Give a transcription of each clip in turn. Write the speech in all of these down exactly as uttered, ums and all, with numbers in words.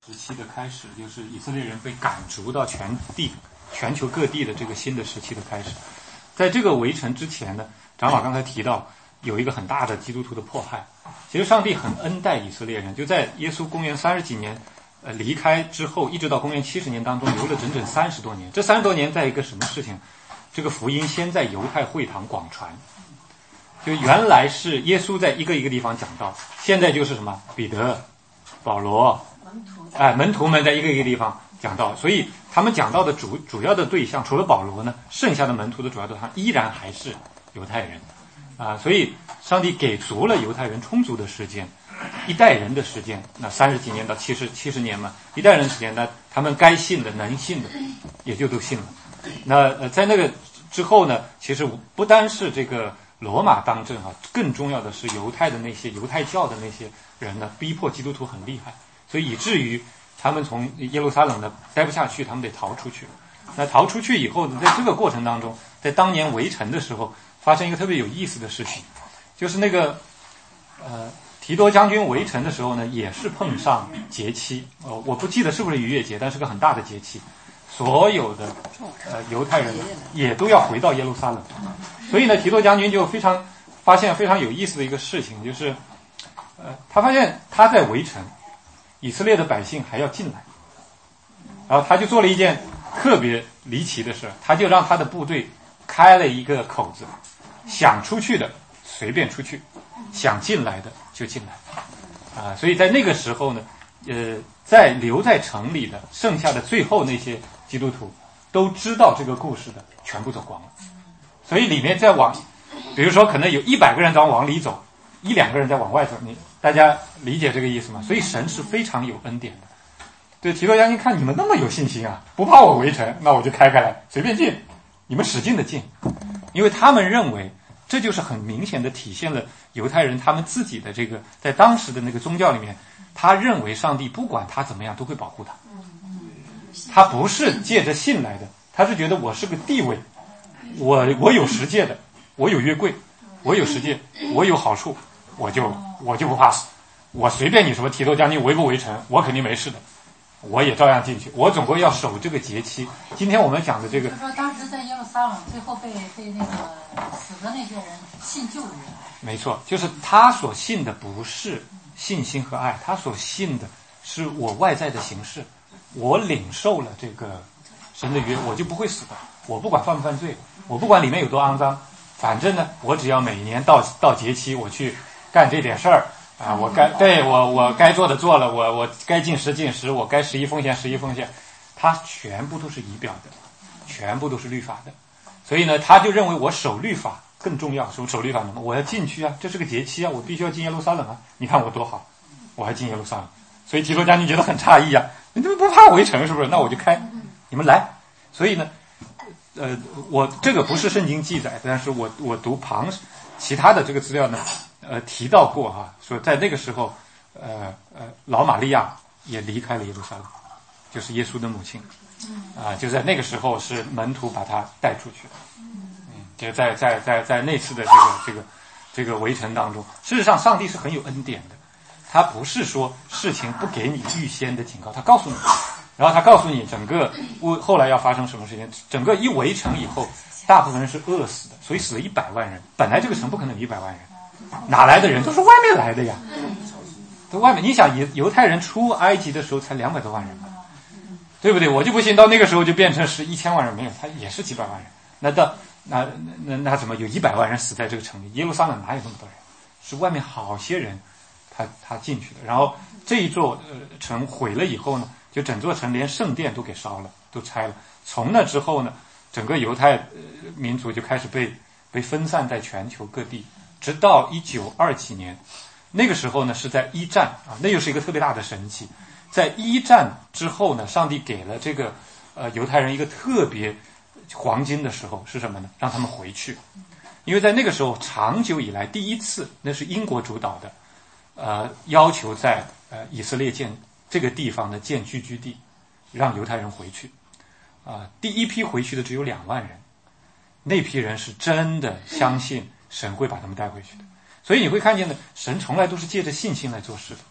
时期的开始，就是以色列人被赶逐到全地、全球各地的这个新的时期的开始。在这个围城之前呢，长老刚才提到有一个很大的基督徒的迫害。其实上帝很恩待以色列人，就在耶稣公元三十几年呃离开之后，一直到公元七十年当中，留了整整三十多年。这三十多年在一个什么事情？这个福音先在犹太会堂广传。就原来是耶稣在一个一个地方讲道，现在就是什么彼得、保罗。哎，门徒们在一个一个地方讲道，所以他们讲道的主主要的对象，除了保罗呢，剩下的门徒的主要对象依然还是犹太人，啊，所以上帝给足了犹太人充足的时间，一代人的时间，那三十几年到七十七十年嘛，一代人的时间，那他们该信的、能信的，也就都信了。那呃，在那个之后呢，其实不单是这个罗马当政啊，更重要的是犹太的那些犹太教的那些人呢，逼迫基督徒很厉害。所以以至于他们从耶路撒冷呢待不下去，他们得逃出去。那逃出去以后呢，在这个过程当中，在当年围城的时候，发生一个特别有意思的事情，就是那个呃提多将军围城的时候呢，也是碰上节期，呃，我不记得是不是逾越节，但是个很大的节期，所有的呃犹太人也都要回到耶路撒冷。所以呢，提多将军就非常发现非常有意思的一个事情，就是呃他发现他在围城。以色列的百姓还要进来，然后他就做了一件特别离奇的事，他就让他的部队开了一个口子，想出去的随便出去，想进来的就进来，啊，所以在那个时候呢，呃，在留在城里的剩下的最后那些基督徒都知道这个故事的全部走光了，所以里面在往，比如说可能有一百个人在往里走，一两个人在往外走，你。大家理解这个意思吗？所以神是非常有恩典的。对提多将军看你们那么有信心啊，不怕我围城，那我就开开来，随便进，你们使劲的进，因为他们认为这就是很明显的体现了犹太人他们自己的这个在当时的那个宗教里面，他认为上帝不管他怎么样都会保护他。他不是借着信来的，他是觉得我是个地位，我我有十诫的，我有约柜，我有十诫，我有好处。我就我就不怕死，我随便你什么提多将军围不围城，我肯定没事的，我也照样进去，我总归要守这个节期。今天我们讲的这个， 就说当时在耶路撒冷最后被被那个死的那些人信救的人， 没错，就是他所信的不是信心和爱，他所信的是我外在的形式，我领受了这个神的约，我就不会死的，我不管犯不犯罪，我不管里面有多肮脏，反正呢，我只要每年到到节期我去。干这点事儿啊，我该对我我该做的做了，我我该进食进食，我该十一奉献十一奉献，他全部都是仪表的，全部都是律法的，所以呢，他就认为我守律法更重要，守守律法什么？我要进去啊，这是个节期啊，我必须要进耶路撒冷啊！你看我多好，我还进耶路撒冷，所以提多将军觉得很诧异啊，你们不怕围城是不是？那我就开，你们来。所以呢，呃，我这个不是圣经记载，但是我我读旁其他的这个资料呢。呃，提到过哈，说在那个时候，呃呃，老玛利亚也离开了耶路撒冷，就是耶稣的母亲，啊、呃，就在那个时候是门徒把他带出去的，嗯，就在在在在那次的这个这个这个围城当中，事实上上帝是很有恩典的，他不是说事情不给你预先的警告，他告诉你，然后他告诉你整个后来要发生什么事情，整个一围城以后，大部分人是饿死的，所以死了一百万人，本来这个城不可能有一百万人。哪来的人都是外面来的呀，在外面，你想犹犹太人出埃及的时候才两百多万人嘛，对不对？我就不信到那个时候就变成是一千万人，没有，他也是几百万人。那到那那那怎么有一百万人死在这个城里？耶路撒冷哪有那么多人？是外面好些人他他进去的。然后这一座呃城毁了以后呢，就整座城连圣殿都给烧了，都拆了。从那之后呢，整个犹太、呃、民族就开始被被分散在全球各地。直到一九二几年，那个时候呢是在一战啊，那又是一个特别大的神奇。在一战之后呢，上帝给了这个呃犹太人一个特别黄金的时候是什么呢？让他们回去，因为在那个时候长久以来第一次，那是英国主导的，呃要求在呃以色列建这个地方呢建聚居地，让犹太人回去啊、呃。第一批回去的只有两万人，那批人是真的相信。神会把他们带回去的，所以你会看见呢，神从来都是借着信心来做事的。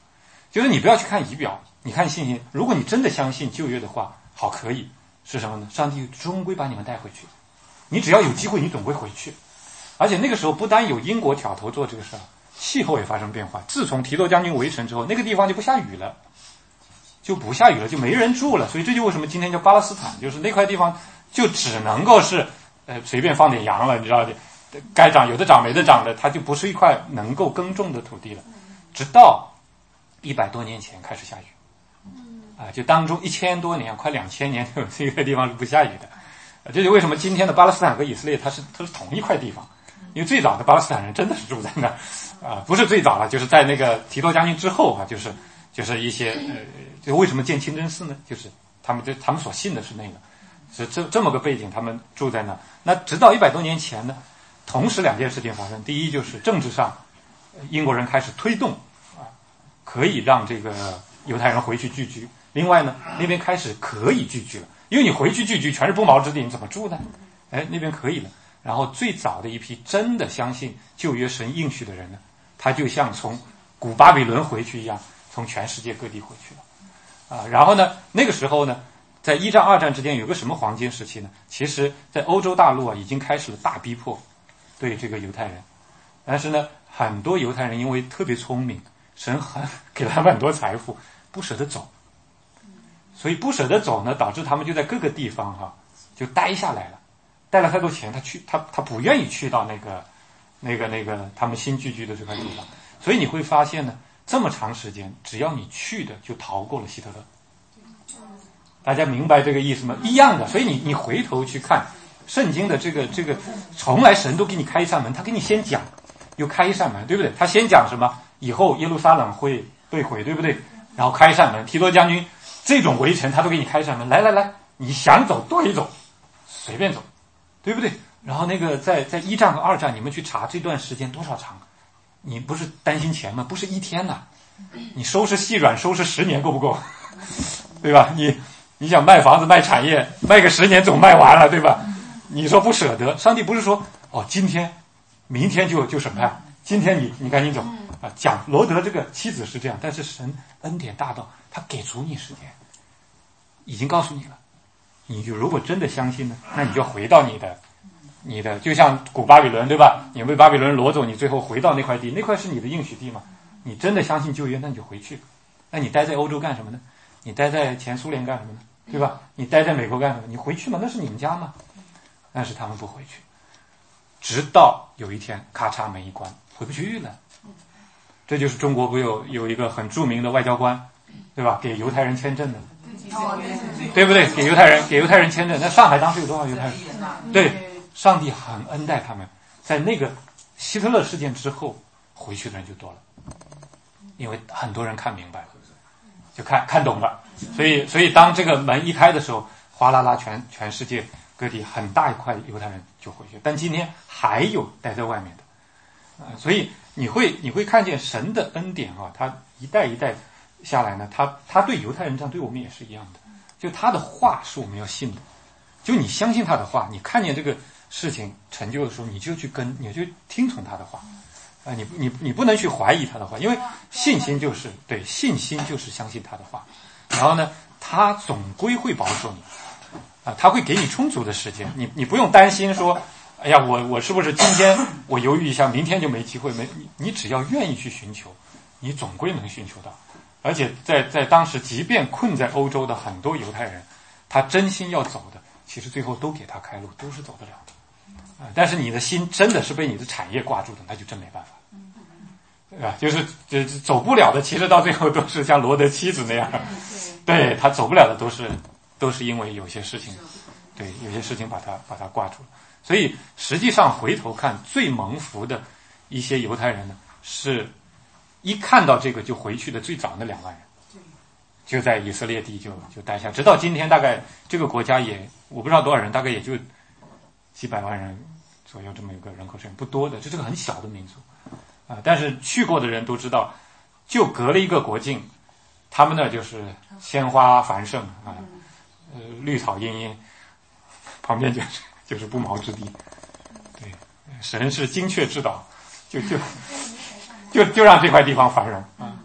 就是你不要去看仪表，你看信心。如果你真的相信旧约的话，好，可以是什么呢？上帝终归把你们带回去，你只要有机会，你总会回去。而且那个时候不单有英国挑头做这个事儿，气候也发生变化。自从提多将军围城之后，那个地方就不下雨了，就不下雨了，就没人住了。所以这就为什么今天叫巴勒斯坦，就是那块地方就只能够是呃随便放点羊了，你知道的，该长有的长没的长的，它就不是一块能够耕种的土地了。直到一百多年前开始下雨。啊，就当中一千多年，快两千年，这个地方是不下雨的。这就为什么今天的巴勒斯坦和以色列，它是它是同一块地方，因为最早的巴勒斯坦人真的是住在那儿，啊，不是最早了，就是在那个提多将军之后啊，就是就是一些呃，就为什么建清真寺呢？就是他们这他们所信的是那个，是这这么个背景，他们住在那儿。那直到一百多年前呢，同时两件事情发生，第一就是政治上，英国人开始推动啊，可以让这个犹太人回去聚居。另外呢，那边开始可以聚居了，因为你回去聚居全是不毛之地，你怎么住呢？哎，那边可以了。然后最早的一批真的相信旧约神应许的人呢，他就像从古巴比伦回去一样，从全世界各地回去了。啊，然后呢，那个时候呢，在一战二战之间有个什么黄金时期呢？其实在欧洲大陆啊，已经开始了大逼迫对这个犹太人。但是呢，很多犹太人因为特别聪明，神很给了他们很多财富，不舍得走。所以不舍得走呢，导致他们就在各个地方哈、啊、就待下来了，带了太多钱，他去他他不愿意去到那个那个那个他们新聚居的这块地方。所以你会发现呢，这么长时间，只要你去的就逃过了希特勒。大家明白这个意思吗？一样的。所以你你回头去看圣经的这个这个，从来神都给你开一扇门，他给你先讲，又开一扇门，对不对？他先讲什么？以后耶路撒冷会被毁，对不对？然后开一扇门，提多将军。这种围城他都给你开扇门，来来来，你想走多一走，随便走，对不对？然后那个在在一战和二战，你们去查这段时间多少长，你不是担心钱吗？不是一天呐，你收拾细软收拾十年够不够？对吧？你你想卖房子卖产业，卖个十年总卖完了，对吧？你说不舍得，上帝不是说哦今天明天就就审判，今天你你赶紧走啊。讲罗德这个妻子是这样，但是神恩典大到他给足你时间，已经告诉你了。你就如果真的相信呢，那你就回到你的你的就像古巴比伦，对吧？你被巴比伦掳走，你最后回到那块地，那块是你的应许地嘛。你真的相信旧约，那你就回去。那你待在欧洲干什么呢？你待在前苏联干什么呢？对吧？你待在美国干什么？你回去嘛，那是你们家嘛。但是他们不回去，直到有一天咔嚓门一关，回不去了。这就是中国不有有一个很著名的外交官，对吧？给犹太人签证的，对不对？给犹太人给犹太人签证。那上海当时有多少犹太人？对，上帝很恩待他们。在那个希特勒事件之后，回去的人就多了，因为很多人看明白了，就看看懂了。所以所以当这个门一开的时候，哗啦啦全全世界各地很大一块犹太人就回去。但今天还有待在外面的。呃、所以你会你会看见神的恩典啊，他一代一代下来呢，他他对犹太人这样，对我们也是一样的。就他的话是我们要信的，就你相信他的话，你看见这个事情成就的时候，你就去跟，你就听从他的话。啊、呃，你你你不能去怀疑他的话，因为信心就是对信心就是相信他的话。然后呢，他总归会保守你啊、呃，他会给你充足的时间，你你不用担心说。哎呀，我我是不是今天我犹豫一下，明天就没机会？没你，你只要愿意去寻求，你总归能寻求到。而且在在当时，即便困在欧洲的很多犹太人，他真心要走的，其实最后都给他开路，都是走得了的。啊、呃，但是你的心真的是被你的产业挂住的，那就真没办法，对吧？就是就走不了的，其实到最后都是像罗德妻子那样，对他走不了的都是都是因为有些事情，对有些事情把他把他挂住了。所以实际上回头看，最蒙福的一些犹太人呢，是一看到这个就回去的最早那两万人，就在以色列地就就待下，直到今天大概这个国家也我不知道多少人，大概也就几百万人左右这么一个人口数，不多的，这是个很小的民族啊、呃。但是去过的人都知道，就隔了一个国境，他们呢就是鲜花繁盛啊，呃绿草茵茵，旁边就是。就是不毛之地，对，神是精确知道，就就就就让这块地方繁荣啊。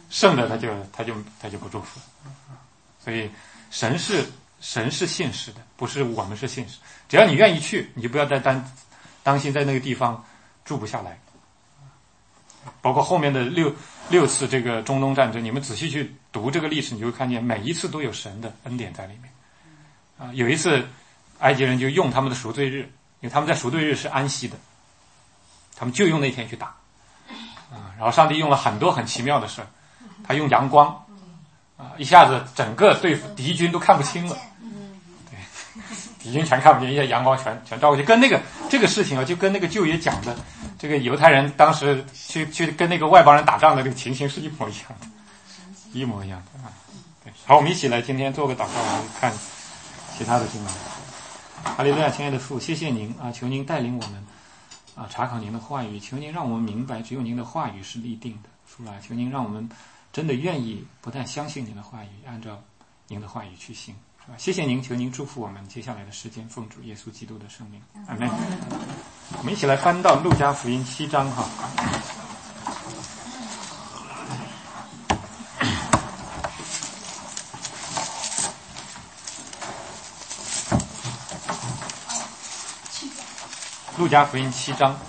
剩的他就他就他就不祝福。所以神是神是信实的，不是我们是信实。只要你愿意去，你就不要再担当心在那个地方住不下来。包括后面的六六次这个中东战争，你们仔细去读这个历史，你就会看见每一次都有神的恩典在里面。啊，有一次埃及人就用他们的赎罪日，因为他们在赎罪日是安息的，他们就用那天去打。啊，然后上帝用了很多很奇妙的事，他用阳光，啊，一下子整个对付敌军都看不清了。对，敌军全看不见，一下阳光全全照过去，跟那个这个事情啊，就跟那个旧约讲的这个犹太人当时去去跟那个外邦人打仗的这个情形是一模一样的，一模一样的啊。对，好，我们一起来今天做个祷告，我们看其他的经文。哈利路亚，亲爱的父，谢谢您啊，求您带领我们啊，查考您的话语，求您让我们明白，只有您的话语是立定的。主啊，求您让我们真的愿意不但相信您的话语，按照您的话语去行，是吧？谢谢您，求您祝福我们接下来的时间，奉主耶稣基督的圣名，阿们。我们一起来翻到路加福音七章哈。路加福音七章，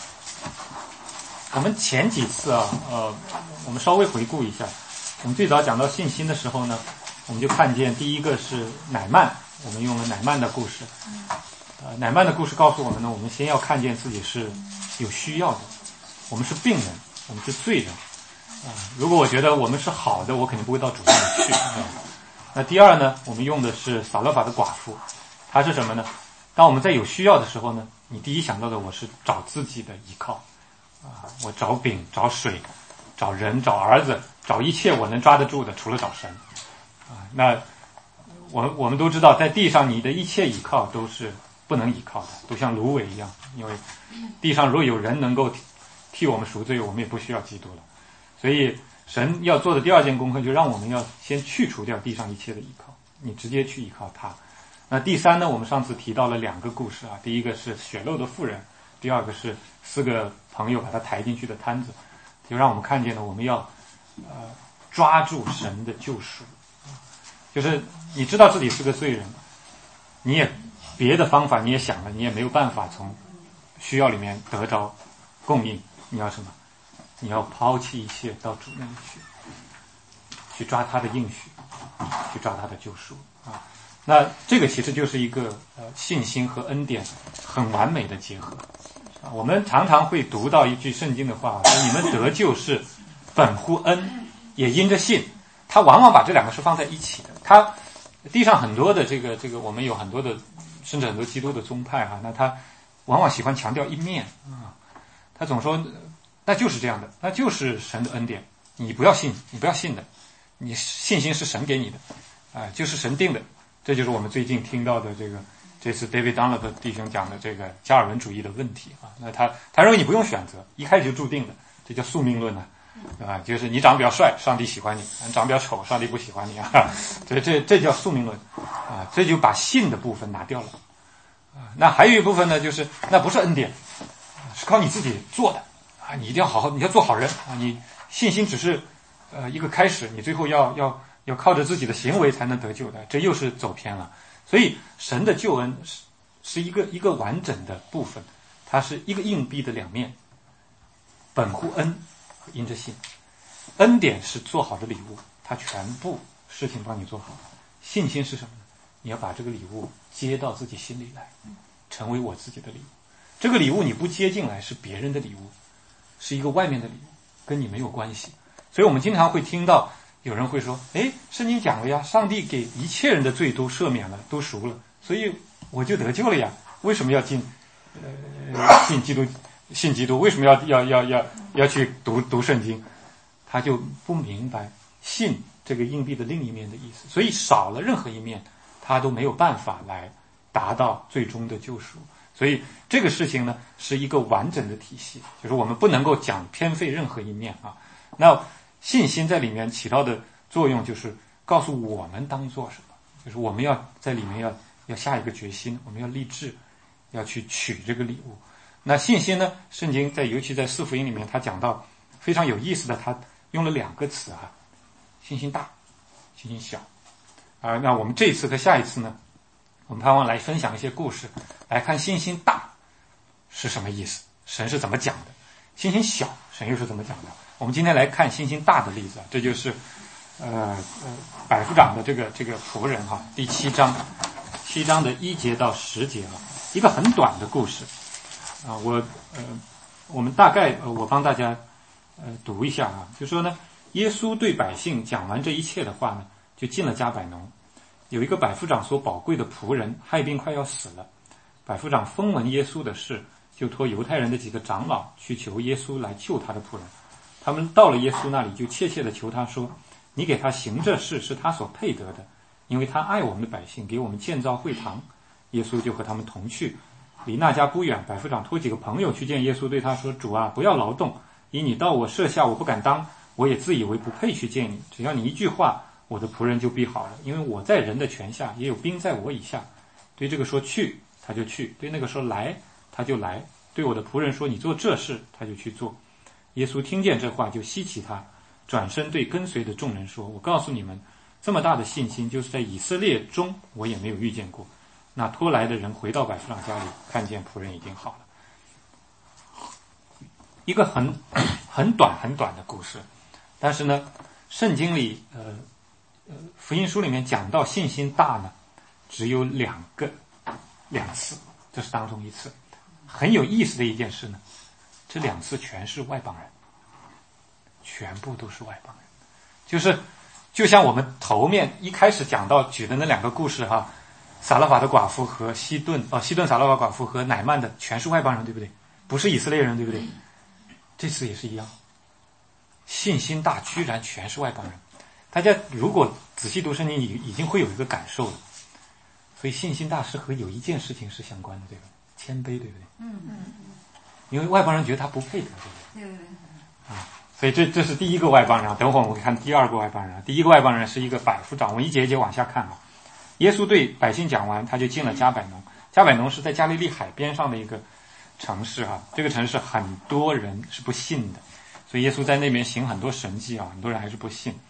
我们前几次啊，呃，我们稍微回顾一下。我们最早讲到信心的时候呢，我们就看见第一个是乃曼，我们用了乃曼的故事。呃，乃曼的故事告诉我们呢，我们先要看见自己是有需要的，我们是病人，我们是罪人。啊、呃，如果我觉得我们是好的，我肯定不会到主那里去。呃、那第二呢，我们用的是撒勒法的寡妇，她是什么呢？当我们在有需要的时候呢，你第一想到的我是找自己的依靠，啊，我找饼、找水、找人、找儿子、找一切我能抓得住的，除了找神，啊，那我我们都知道，在地上你的一切依靠都是不能依靠的，都像芦苇一样，因为地上若有人能够替我们赎罪，我们也不需要基督了。所以神要做的第二件功课，就让我们要先去除掉地上一切的依靠，你直接去依靠他。那第三呢，我们上次提到了两个故事啊，第一个是血漏的妇人，第二个是四个朋友把他抬进去的摊子，就让我们看见了我们要呃抓住神的救赎，就是你知道自己是个罪人，你也别的方法你也想了，你也没有办法从需要里面得着供应，你要什么？你要抛弃一切到主那里去，去抓他的应许，去抓他的救赎啊。那这个其实就是一个呃信心和恩典很完美的结合啊。我们常常会读到一句圣经的话，说你们得救是本乎恩，也因着信。他往往把这两个是放在一起的。他地上很多的这个这个，我们有很多的，甚至很多基督的宗派哈、啊，那他往往喜欢强调一面啊，他总说那就是这样的，那就是神的恩典，你不要信，你不要信的，你信心是神给你的，啊、呃，就是神定的。这就是我们最近听到的这个，这次 David Dunlop 弟兄讲的这个加尔文主义的问题啊。那他他认为你不用选择，一开始就注定的，这叫宿命论呢、啊，啊，就是你长得比较帅，上帝喜欢你；你长得比较丑，上帝不喜欢你啊。这这这叫宿命论啊，这就把信的部分拿掉了啊。那还有一部分呢，就是那不是恩典，是靠你自己做的啊，你一定要好好，你要做好人啊，你信心只是呃一个开始，你最后要要。要靠着自己的行为才能得救的，这又是走偏了。所以神的救恩是是一个一个完整的部分，它是一个硬币的两面，本乎恩和因着信。恩典是做好的礼物，它全部事情帮你做好。信心是什么呢？你要把这个礼物接到自己心里来，成为我自己的礼物。这个礼物你不接进来是别人的礼物，是一个外面的礼物，跟你没有关系。所以我们经常会听到有人会说，诶，圣经讲了呀，上帝给一切人的罪都赦免了，都赎了，所以我就得救了呀，为什么要进呃信基督信基督为什么要要要要要去读读圣经？他就不明白信这个硬币的另一面的意思，所以少了任何一面他都没有办法来达到最终的救赎。所以这个事情呢是一个完整的体系，就是我们不能够讲偏废任何一面啊。那信心在里面起到的作用就是告诉我们当做什么，就是我们要在里面要要下一个决心，我们要立志要去取这个礼物。那信心呢，圣经在尤其在四福音里面他讲到非常有意思的，他用了两个词啊，信心大，信心小。啊、呃，那我们这一次和下一次呢，我们盼望来分享一些故事，来看信心大是什么意思，神是怎么讲的；信心小，神又是怎么讲的。我们今天来看信心大的例子，这就是呃呃百夫长的这个这个仆人哈，第七章，七章的一节到十节啊，一个很短的故事啊，我呃我们大概呃我帮大家呃读一下啊，就说呢，耶稣对百姓讲完这一切的话呢，就进了加百农。有一个百夫长所宝贵的仆人害病快要死了，百夫长风闻耶稣的事，就托犹太人的几个长老去求耶稣来救他的仆人。他们到了耶稣那里，就切切地求他说，你给他行这事是他所配得的，因为他爱我们的百姓，给我们建造会堂。耶稣就和他们同去，离那家不远，百夫长托几个朋友去见耶稣，对他说，主啊，不要劳动，因你到我舍下，我不敢当，我也自以为不配去见你，只要你一句话，我的仆人就必好了，因为我在人的权下，也有兵在我以下。对这个说去，他就去；对那个说来，他就来；对我的仆人说你做这事，他就去做。耶稣听见这话，就希奇他，转身对跟随的众人说，我告诉你们，这么大的信心，就是在以色列中我也没有遇见过。那拖来的人回到百夫长家里，看见仆人已经好了。一个很很短很短的故事，但是呢，圣经里呃呃福音书里面讲到信心大呢，只有两个两次，这是当中一次。很有意思的一件事呢，这两次全是外邦人，全部都是外邦人。就是就像我们头面一开始讲到举的那两个故事哈，撒勒法的寡妇和西顿哦，西顿撒勒法寡妇和乃曼的全是外邦人，对不对？不是以色列人，对不对？这次也是一样，信心大居然全是外邦人。大家如果仔细读圣经，已已经会有一个感受了。所以信心大是和有一件事情是相关的，对吧？谦卑，对不对？ 嗯嗯嗯。 因为外邦人觉得他不配得，对不对？对对对。 啊，所以这这是第一个外邦人。等会儿我们看第二个外邦人。第一个外邦人是一个百夫长，我们一节一节往下看啊。耶稣对百姓讲完，他就进了加百农。加百农是在加利利海边上的一个城市哈、啊，这个城市很多人是不信的，所以耶稣在那边行很多神迹啊，很多人还是不信。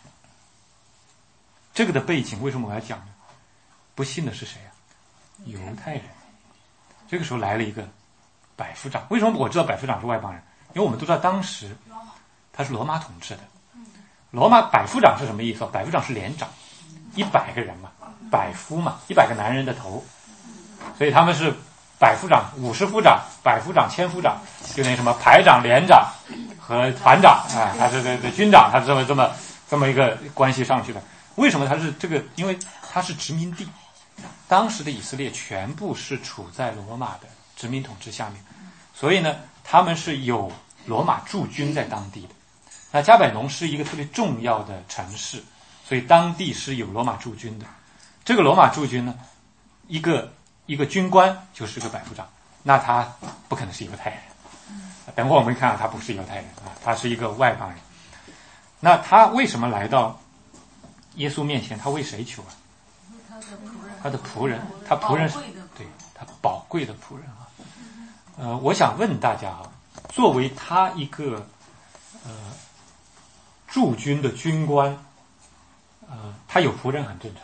这个的背景为什么我要讲呢？不信的是谁啊？犹太人。这个时候来了一个百夫长。为什么我知道百夫长是外邦人？因为我们都知道当时他是罗马统治的。罗马百夫长是什么意思？百夫长是连长，一百个人嘛，百夫嘛，一百个男人的头，所以他们是百夫长、五十夫长、百夫长、千夫长，就那什么排长、连长和团长啊，他是这这军长，他是这么这么这么一个关系上去的。为什么他是这个？因为他是殖民地，当时的以色列全部是处在罗马的殖民统治下面，所以呢，他们是有罗马驻军在当地的。那加百农是一个特别重要的城市，所以当地是有罗马驻军的。这个罗马驻军呢，一个一个军官就是个百夫长，那他不可能是犹太人。等会儿我们看啊，他不是犹太人啊，他是一个外邦人。那他为什么来到耶稣面前？他为谁求啊？他的仆人，他仆人是对他宝贵的仆人啊。呃，我想问大家啊，作为他一个呃驻军的军官，呃，他有仆人很正常，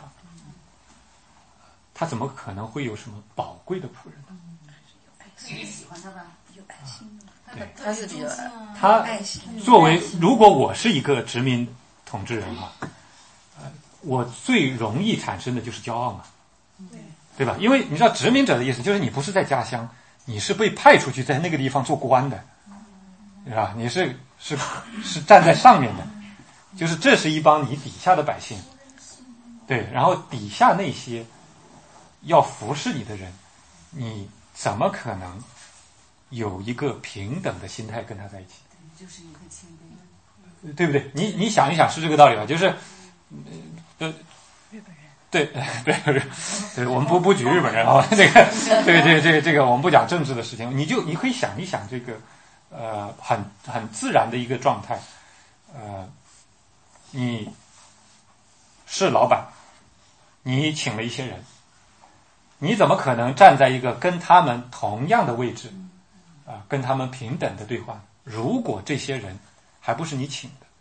他怎么可能会有什么宝贵的仆人呢？ 因为喜欢他吧，有爱心的。 对， 他是比较他作为，如果我是一个殖民统治人啊，呃，我最容易产生的就是骄傲嘛，对，对吧？因为你知道殖民者的意思就是你不是在家乡，你是被派出去在那个地方做官的，对吧？你是是是站在上面的，就是这是一帮你底下的百姓，对，然后底下那些要服侍你的人，你怎么可能有一个平等的心态跟他在一起？ 就是一个谦卑， 对不对？你你想一想，是这个道理吧？就是，呃，日本人，对对对，我们不不举日本人啊，这个，对对这个这个我们不讲政治的事情，你就你可以想一想这个，呃，很很自然的一个状态，呃，你是老板，你请了一些人，你怎么可能站在一个跟他们同样的位置？啊，跟他们平等的对话。如果这些人还不是你请的，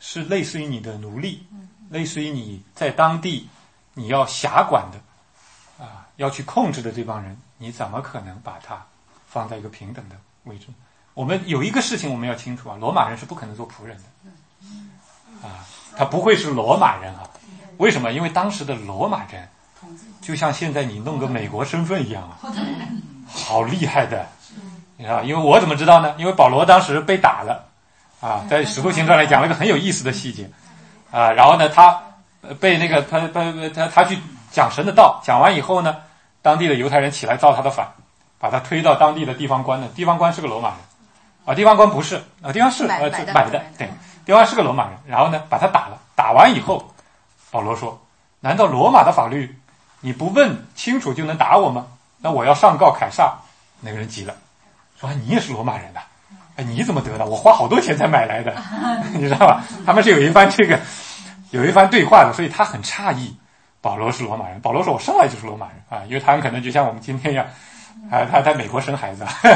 是类似于你的奴隶，类似于你在当地你要辖管的啊，要去控制的这帮人，你怎么可能把他放在一个平等的位置？我们有一个事情我们要清楚啊，罗马人是不可能做仆人的啊，他不会是罗马人啊。为什么？因为当时的罗马人就像现在你弄个美国身份一样啊，好厉害的，你知道？因为我怎么知道呢？因为保罗当时被打了啊，在使徒行传里讲了一个很有意思的细节啊，然后呢，他被那个他他他他去讲神的道，讲完以后呢，当地的犹太人起来造他的反，把他推到当地的地方官的，地方官是个罗马人啊，地方官不是啊，地方是呃买的，对，地方是个罗马人，然后呢把他打了，打完以后，保罗说：“难道罗马的法律你不问清楚就能打我吗？那我要上告凯撒。”那个人急了，说：“你也是罗马人的，哎，你怎么得的？我花好多钱才买来的，你知道吧？”他们是有一番这个有一番对话的，所以他很诧异，保罗是罗马人。保罗说：“我生来就是罗马人啊，因为他很可能就像我们今天一样，啊，他在美国生孩子，啊，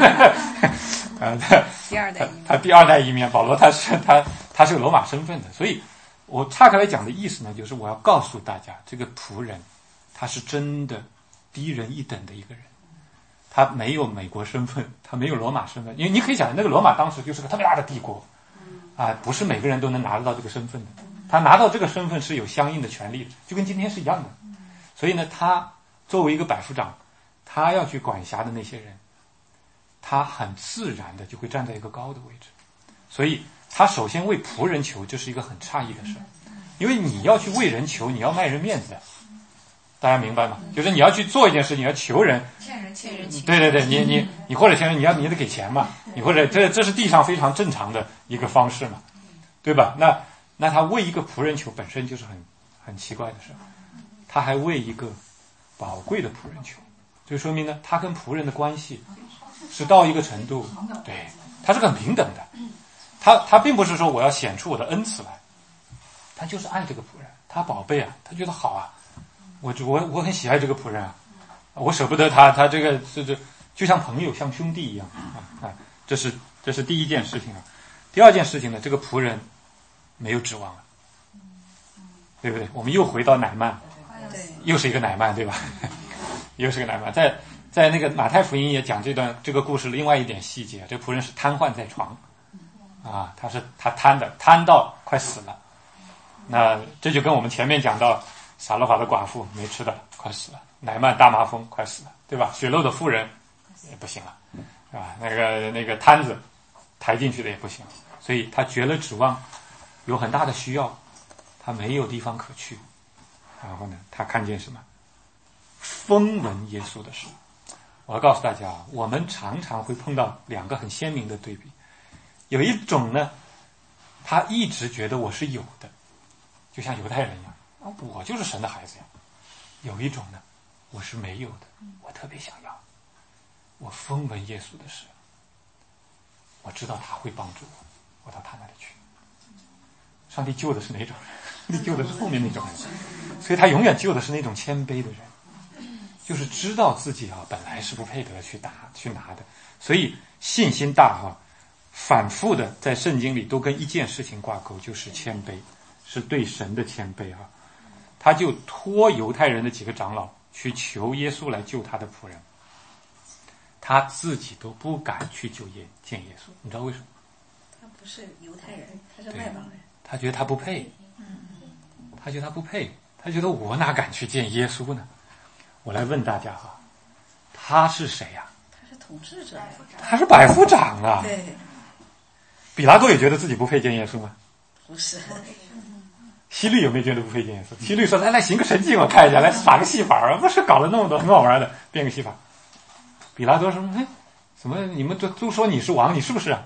他第二代移民， 他第二代移民，保罗他是他他是个罗马身份的，所以我岔开来讲的意思呢，就是我要告诉大家，这个仆人他是真的低人一等的一个人，他没有美国身份，他没有罗马身份，因为你可以想，那个罗马当时就是个特别大的帝国，啊，不是每个人都能拿得到这个身份的，他拿到这个身份是有相应的权利的，就跟今天是一样的。所以呢，他作为一个百夫长，他要去管辖的那些人，他很自然的就会站在一个高的位置，所以他首先为仆人求，这是一个很诧异的事，因为你要去为人求，你要卖人面子的，大家明白吗？就是你要去做一件事，你要求人， 欠人欠人情， 对对对，你你你或者欠人，你要你得给钱嘛，你或者这这是地上非常正常的一个方式嘛，对吧？那那他为一个仆人求，本身就是很很奇怪的事，他还为一个宝贵的仆人求，就说明呢，他跟仆人的关系是到一个程度，对，他是很平等的，他他并不是说我要显出我的恩慈来，他就是爱这个仆人，他宝贝啊，他觉得好啊，我我我很喜爱这个仆人啊，我舍不得他，他这个这这就像朋友像兄弟一样啊啊，这是这是第一件事情啊。第二件事情呢，这个仆人没有指望了，对不对？我们又回到乃曼，又是一个乃曼，对吧？又是个乃曼，在在那个马太福音也讲这段这个故事，另外一点细节，这个仆人是瘫痪在床啊，他是他瘫的，瘫到快死了。那这就跟我们前面讲到撒勒法的寡妇没吃的快死了，乃曼大麻风快死了，对吧？血漏的妇人也不行了，是吧？那个那个摊子抬进去的也不行，所以他绝了指望，有很大的需要，他没有地方可去。然后呢，他看见什么？风闻耶稣的事。我要告诉大家啊，我们常常会碰到两个很鲜明的对比。有一种呢，他一直觉得我是有的，就像犹太人一样，啊，我就是神的孩子呀。有一种呢，我是没有的，我特别想要。我风闻耶稣的事，我知道他会帮助我，我到他那里去。上帝救的是哪种人？上帝救的是后面那种人，所以他永远救的是那种谦卑的人，就是知道自己啊本来是不配得去打去拿的，所以信心大哈、啊，反复的在圣经里都跟一件事情挂钩，就是谦卑，是对神的谦卑啊。他就托犹太人的几个长老去求耶稣来救他的仆人，他自己都不敢去救耶见耶稣，你知道为什么？ 他不是犹太人，他是外邦人， 他觉得他不配，他觉得他不配，他觉得我哪敢去见耶稣呢？我来问大家哈，他是谁呀、啊？ 他是统治者， 他是百夫长啊。 对， 比拉多也觉得自己不配见耶稣吗？ 不是。 希律有没有觉得不配见耶稣？希律说：“来来，行个神迹，我看一下，来耍个戏法啊！不是搞了那么多很好玩的，变个戏法。”比拉多说：“哎，怎么你们都都说你是王，你是不是啊？”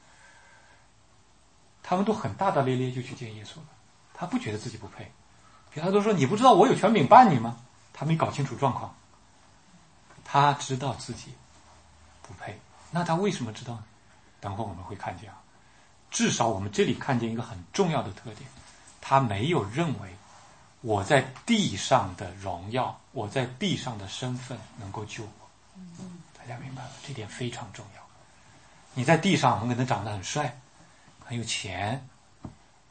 他们都很大大咧咧就去见耶稣了，他不觉得自己不配。比拉多说：“你不知道我有权柄办你吗？”他没搞清楚状况，他知道自己不配。那他为什么知道呢？等会我们会看见啊。至少我们这里看见一个很重要的特点，他没有认为我在地上的荣耀，我在地上的身份能够救我。大家明白了，这点非常重要。你在地上很可能长得很帅，很有钱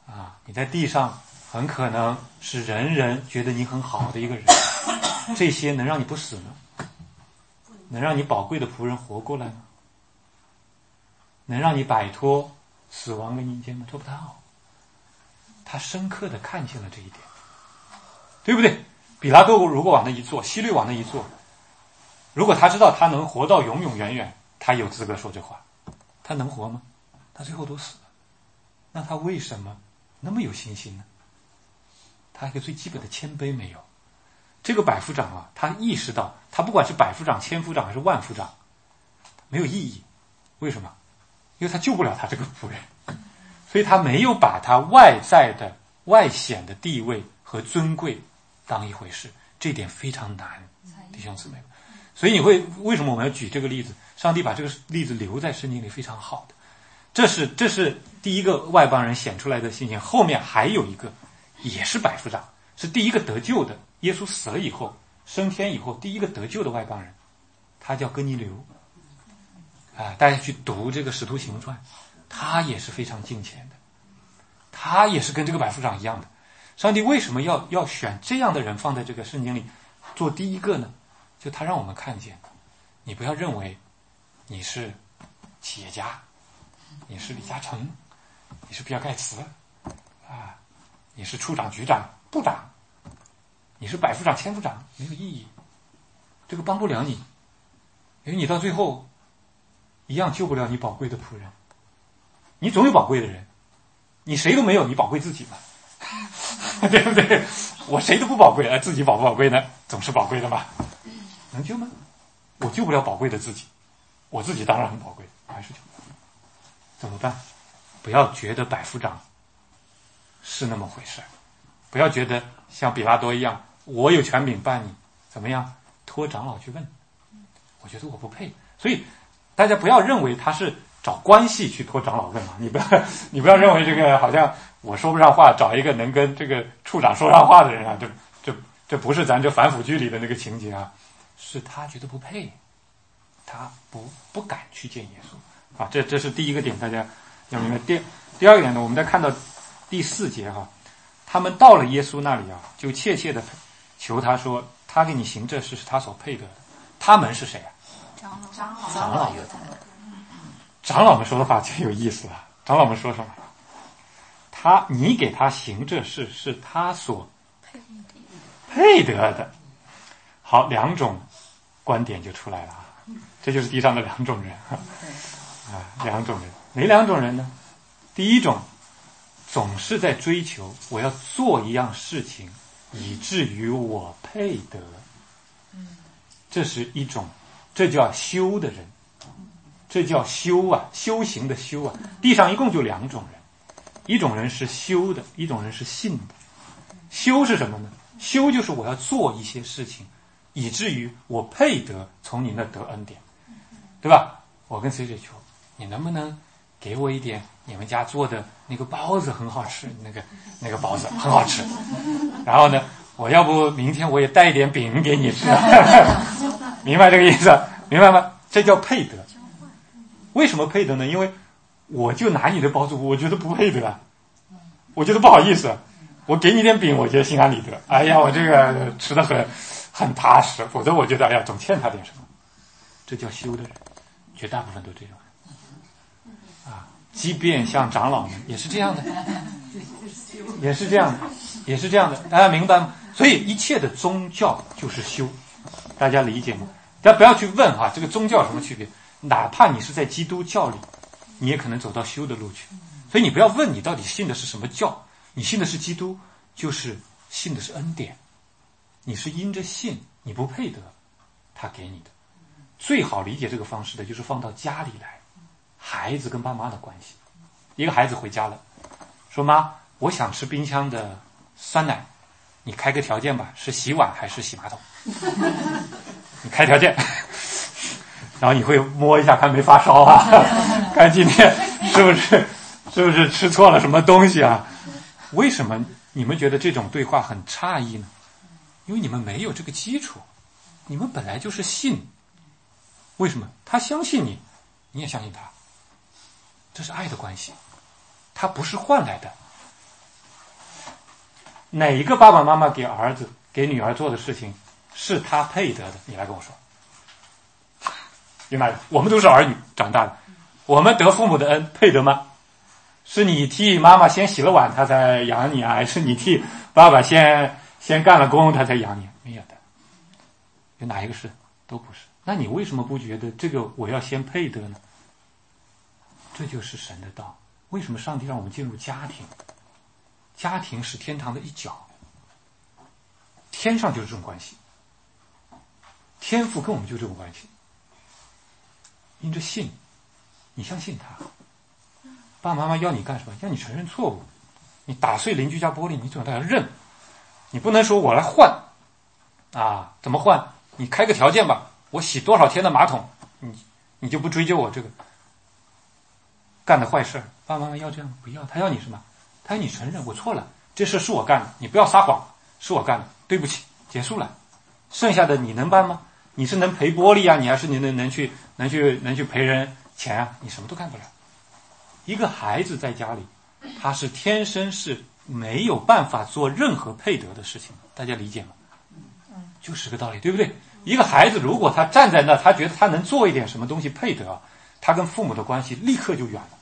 啊，你在地上很可能是人人觉得你很好的一个人，这些能让你不死吗？能让你宝贵的仆人活过来吗？能让你摆脱死亡跟阴间吗？做不到。他深刻的看见了这一点，对不对？比拉多如果往那一坐，希律往那一坐，如果他知道他能活到永永远远，他有资格说这话。他能活吗？他最后都死了。那他为什么那么有信心呢？他一个最基本的谦卑没有。这个百夫长啊，他意识到他不管是百夫长、千夫长还是万夫长没有意义。为什么？因为他救不了他这个仆人，所以他没有把他外在的外显的地位和尊贵当一回事，这点非常难，弟兄姊妹。所以你会为什么我们要举这个例子？上帝把这个例子留在圣经里非常好的，这是这是第一个外邦人显出来的信心。后面还有一个也是百夫长，是第一个得救的，耶稣死了以后升天以后第一个得救的外邦人，他叫哥尼流啊，大家去读这个使徒行传，他也是非常敬虔的，他也是跟这个百夫长一样的。上帝为什么要要选这样的人放在这个圣经里做第一个呢？就他让我们看见，你不要认为你是企业家，你是李嘉诚，你是比尔盖茨啊，你是处长、局长、部长，你是百夫长、千夫长，没有意义，这个帮不了你，因为你到最后一样救不了你宝贵的仆人。你总有宝贵的人，你谁都没有，你宝贵自己嘛，对不对？我谁都不宝贵，自己宝不宝贵呢？总是宝贵的嘛。能救吗？我救不了宝贵的自己，我自己当然很宝贵，还是救不了。怎么办？不要觉得百夫长是那么回事，不要觉得像比拉多一样，我有权柄办你，怎么样？托长老去问，我觉得我不配。所以大家不要认为他是找关系去托长老问嘛，你不要你不要认为这个好像我说不上话，找一个能跟这个处长说上话的人啊，这这这不是咱这反腐剧里的那个情节啊。是他觉得不配，他不不敢去见耶稣啊，这这是第一个点，大家要明白。第第二个点呢，我们再看到第四节哈，他们到了耶稣那里啊，就切切的求他说，他给你行这事是他所配得的。他们是谁啊？ 长老，长老， 长老犹太人。 长老们说的话就有意思了。长老们说什么？他你给他行这事是他所配得的。好，两种观点就出来了啊，这就是地上的两种人啊，两种人，哪两种人呢？第一种，总是在追求我要做一样事情，以至于我配得，这是一种，这叫修的人，这叫修啊，修行的修啊。地上一共就两种人，一种人是修的，一种人是信的。修是什么呢？修就是我要做一些事情，以至于我配得从你那得恩典，对吧？我跟谁谁求，你能不能给我一点你们家做的那个包子很好吃，那个那个包子很好吃，然后呢，我要不明天我也带一点饼给你吃，明白这个意思？明白吗？这叫配得。为什么配得呢？因为我就拿你的包子，我觉得不配得，我觉得不好意思，我给你点饼，我觉得心安理得。哎呀，我这个吃得很很踏实，否则我觉得哎呀，总欠他点什么。这叫修的人，绝大部分都这种人啊。即便像长老们也是这样的，也是这样的，也是这样的，大家明白吗？所以一切的宗教就是修，大家理解吗？大家不要去问哈，这个宗教有什么区别？哪怕你是在基督教里，你也可能走到修的路去。所以你不要问你到底信的是什么教，你信的是基督，就是信的是恩典。你是因着信，你不配得他给你的。最好理解这个方式的就是放到家里来，孩子跟爸妈的关系。一个孩子回家了，说妈，我想吃冰箱的酸奶，你开个条件吧，是洗碗还是洗马桶？你开条件，然后你会摸一下看没发烧啊，看今天是不是是不是吃错了什么东西啊？为什么你们觉得这种对话很诧异呢？因为你们没有这个基础，你们本来就是信。为什么？他相信你，你也相信他，这是爱的关系，他不是换来的， 哪一个爸爸妈妈给儿子给女儿做的事情是他配得的？你来跟我说。明白？我们都是儿女长大的，我们得父母的恩配得吗？是你替妈妈先洗了碗他才养你啊，还是你替爸爸先先干了工他才养你？没有的，有哪一个是？都不是。那你为什么不觉得这个我要先配得呢？这就是神的道。为什么上帝让我们进入家庭？家庭是天堂的一角，天上就是这种关系，天父跟我们就这种关系。因着信，你相信他，爸爸妈妈要你干什么？要你承认错误。你打碎邻居家玻璃，你总得要认，你不能说我来换啊？怎么换？你开个条件吧，我洗多少天的马桶，你你就不追究我这个干的坏事。爸爸妈妈要这样不要，他要你什么？他要你承认我错了，这事是我干的，你不要撒谎，是我干的，对不起，结束了。剩下的你能办吗？你是能赔玻璃啊，你还是你能能去能去能去赔人钱啊？你什么都干不了。一个孩子在家里，他是天生是没有办法做任何配得的事情，大家理解吗？就是个道理，对不对？一个孩子如果他站在那，他觉得他能做一点什么东西配得，他跟父母的关系立刻就远了，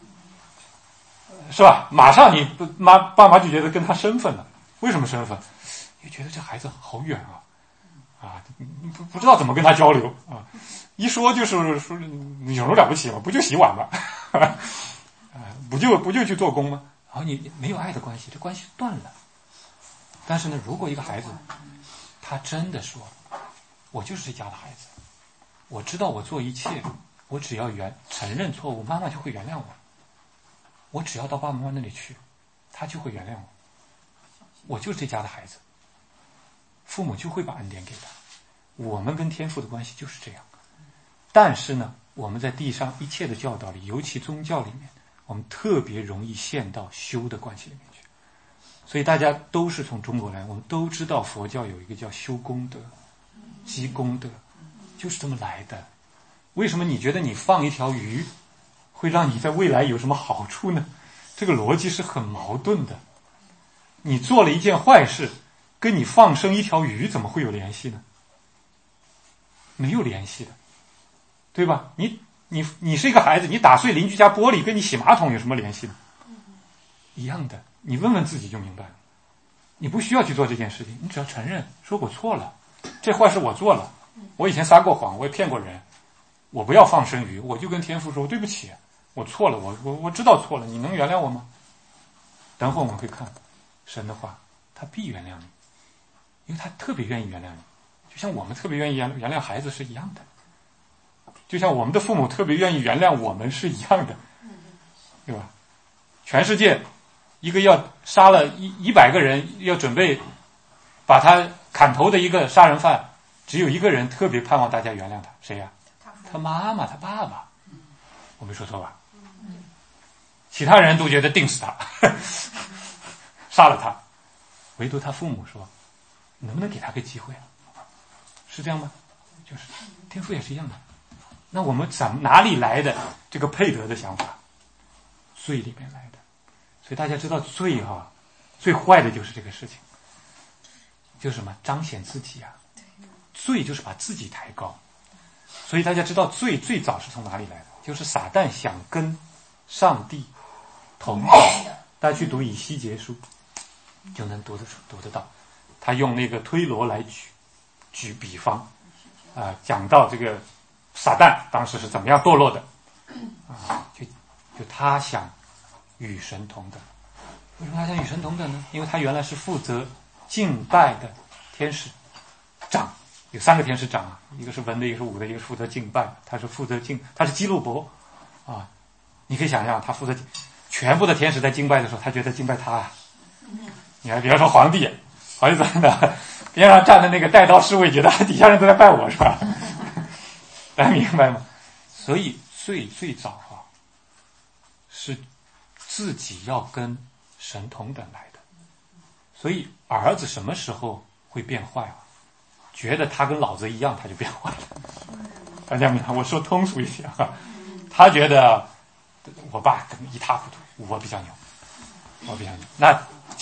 是吧？马上你妈爸妈就觉得跟他身份了。为什么身份？也觉得这孩子好远啊。啊，不不知道怎么跟他交流啊！一说就是说，你有什么了不起吗？不就洗碗吗？啊，不就不就去做工吗？然后你没有爱的关系，这关系断了。但是呢，如果一个孩子，他真的说，我就是这家的孩子，我知道我做一切，我只要原承认错误，妈妈就会原谅我。我只要到爸爸妈妈那里去，他就会原谅我。我就是这家的孩子。父母就会把恩典给他，我们跟天父的关系就是这样。但是呢，我们在地上一切的教导里，尤其宗教里面，我们特别容易陷到修的关系里面去。所以大家都是从中国来，我们都知道佛教有一个叫修功德、积功德，就是这么来的。为什么你觉得你放一条鱼会让你在未来有什么好处呢？这个逻辑是很矛盾的。你做了一件坏事，跟你放生一条鱼怎么会有联系呢？没有联系的，对吧？你你你是一个孩子，你打碎邻居家玻璃跟你洗马桶有什么联系呢？一样的，你问问自己就明白了。你不需要去做这件事情，你只要承认，说我错了，这坏事我做了，我以前撒过谎，我也骗过人，我不要放生鱼，我就跟天父说对不起，我错了，我我我知道错了，你能原谅我吗？等会我们会看神的话，他必原谅你。因为他特别愿意原谅你，就像我们特别愿意原原谅孩子是一样的，就像我们的父母特别愿意原谅我们是一样的，对吧？全世界一个要杀了一一百个人，要准备把他砍头的一个杀人犯，只有一个人特别盼望大家原谅他，谁呀？他妈妈，他爸爸，我没说错吧？其他人都觉得定死他，杀了他，唯独他父母说，能不能给他个机会啊？是这样吗？就是天父也是一样的。那我们怎哪里来的这个配得的想法？罪里面来的。所以大家知道罪哈、啊，最坏的就是这个事情，就是什么？彰显自己啊。罪就是把自己抬高。所以大家知道罪最早是从哪里来的？就是撒旦想跟上帝同等。大家去读以西结书，就能读得出读得到。他用那个推罗来举举比方，啊、呃，讲到这个撒旦当时是怎么样堕落的，啊，就就他想与神同等。为什么他想与神同等呢？因为他原来是负责敬拜的天使长，有三个天使长啊，一个是文的，一个是武的，一个是负责敬拜，他是负责敬，他是基路伯啊。你可以想象，他负责全部的天使在敬拜的时候，他觉得敬拜他啊。你还比方说皇帝。好意思呢，边上站的那个带刀侍卫觉得底下人都在拜我，是吧？大家明白吗？所以最最早啊，是自己要跟神同等来的。所以儿子什么时候会变坏啊？觉得他跟老子一样，他就变坏了。大家明白？我说通俗一点啊，他觉得我爸一塌糊涂，我比较牛，我比较牛，那就没了。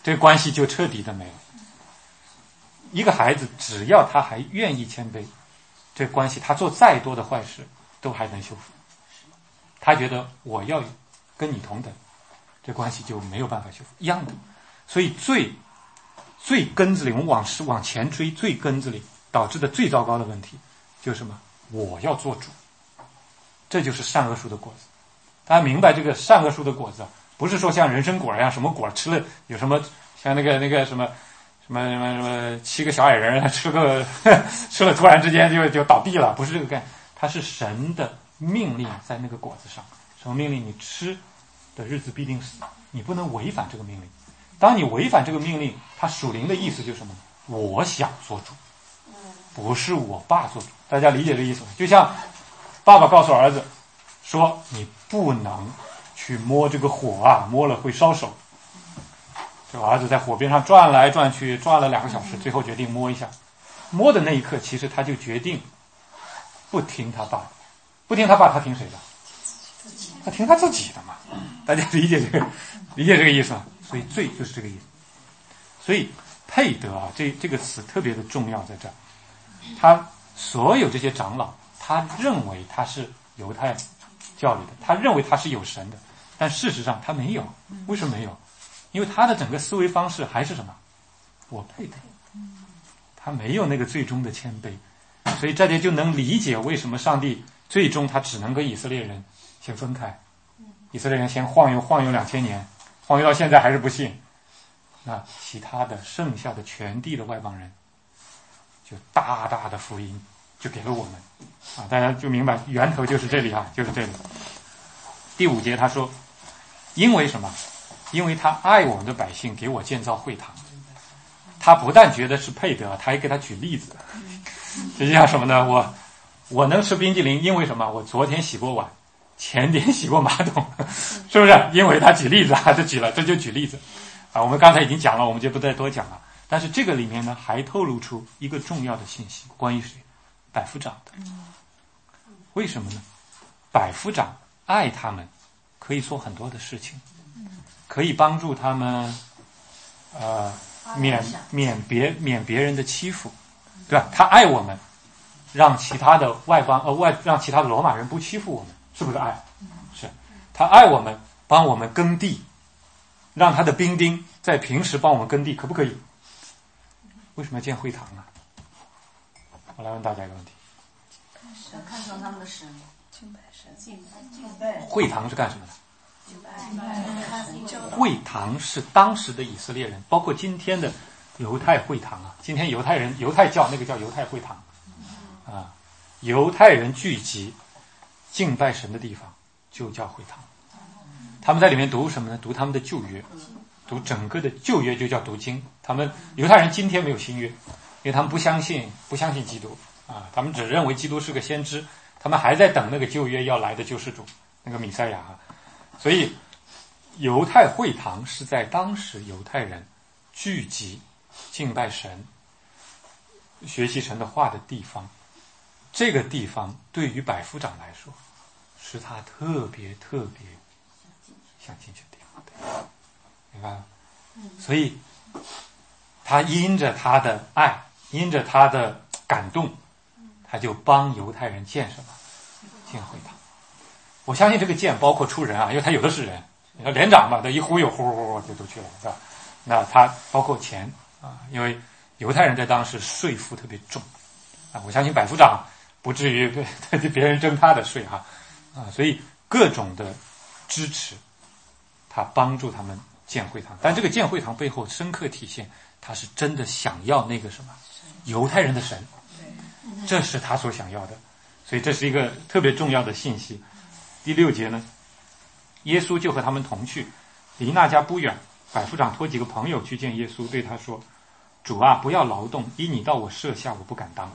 这个关系就彻底的没了。一个孩子只要他还愿意谦卑，这关系他做再多的坏事都还能修复。他觉得我要跟你同等，这关系就没有办法修复，一样的。所以最最根子里，我们往事往前追，最根子里导致的最糟糕的问题就是什么？我要做主，这就是善恶树的果子。大家明白这个善恶树的果子，不是说像人参果一样，什么果吃了有什么像那个那个什么什么什么什么七个小矮人吃个吃了突然之间就就倒地了，不是这个概念。它是神的命令在那个果子上，什么命令？你吃的日子必定死，你不能违反这个命令。当你违反这个命令，它属灵的意思就是什么？我想做主，不是我爸做主。大家理解这意思吗？就像爸爸告诉儿子说，你不能去摸这个火啊，摸了会烧手。这个儿子在火边上转来转去，转了两个小时，最后决定摸一下。摸的那一刻，其实他就决定不听他爸，不听他爸，他听谁的？他听他自己的嘛。大家理解这个理解这个意思吗？所以罪就是这个意思。所以配得啊，这这个词特别的重要，在这儿。他所有这些长老，他认为他是犹太教里的，他认为他是有神的，但事实上他没有。为什么没有？因为他的整个思维方式还是什么？我配得。他没有那个最终的谦卑。所以这里就能理解为什么上帝最终他只能跟以色列人先分开。以色列人先晃悠晃悠两千年，晃悠到现在还是不信。那其他的剩下的全地的外邦人，就大大的福音就给了我们啊！大家就明白源头就是这里啊，就是这里。第五节他说，因为什么？因为他爱我们的百姓，给我建造会堂。他不但觉得是配得，他还给他举例子。就像什么呢？我我能吃冰激凌，因为什么？我昨天洗过碗，前天洗过马桶，是不是？因为他举例子啊，这举了，这就举例子啊。我们刚才已经讲了，我们就不再多讲了。但是这个里面呢，还透露出一个重要的信息，关于谁？百夫长的。为什么呢？百夫长爱他们，可以做很多的事情，可以帮助他们，呃，免免别免别人的欺负。对吧？他爱我们，让其他的外邦呃外让其他的罗马人不欺负我们，是不是爱？是。他爱我们，帮我们耕地，让他的兵丁在平时帮我们耕地，可不可以？为什么要建会堂呢？我来问大家一个问题： 想看成他们的神， 敬拜神， 敬拜。 会堂是干什么的？ 敬拜。 会堂是当时的以色列人，包括今天的犹太会堂啊，今天犹太人犹太教那个叫犹太会堂啊，犹太人聚集敬拜神的地方就叫会堂。他们在里面读什么呢？读他们的旧约，读整个的旧约就叫读经。他们犹太人今天没有新约，因为他们不相信不相信基督啊，他们只认为基督是个先知，他们还在等那个旧约要来的救世主，那个弥赛亚啊。所以犹太会堂是在当时犹太人聚集敬拜神、学习神的话的地方。这个地方对于百夫长来说，是他特别特别想进去的地方，对，明白吗？所以他因着他的爱，因着他的感动，他就帮犹太人建什么？建会堂。我相信这个建包括出人啊，因为他有的是人，你说连长嘛，他一忽悠呼呼呼就都去了，是吧？那他包括钱啊，因为犹太人在当时税负特别重啊，我相信百夫长不至于被别人征他的税哈啊，所以各种的支持，他帮助他们建会堂。但这个建会堂背后深刻体现，他是真的想要那个什么犹太人的神，这是他所想要的，所以这是一个特别重要的信息。第六节呢，耶稣就和他们同去，离那家不远。百夫长托几个朋友去见耶稣，对他说：“主啊，不要劳动，依你到我舍下，我不敢当。”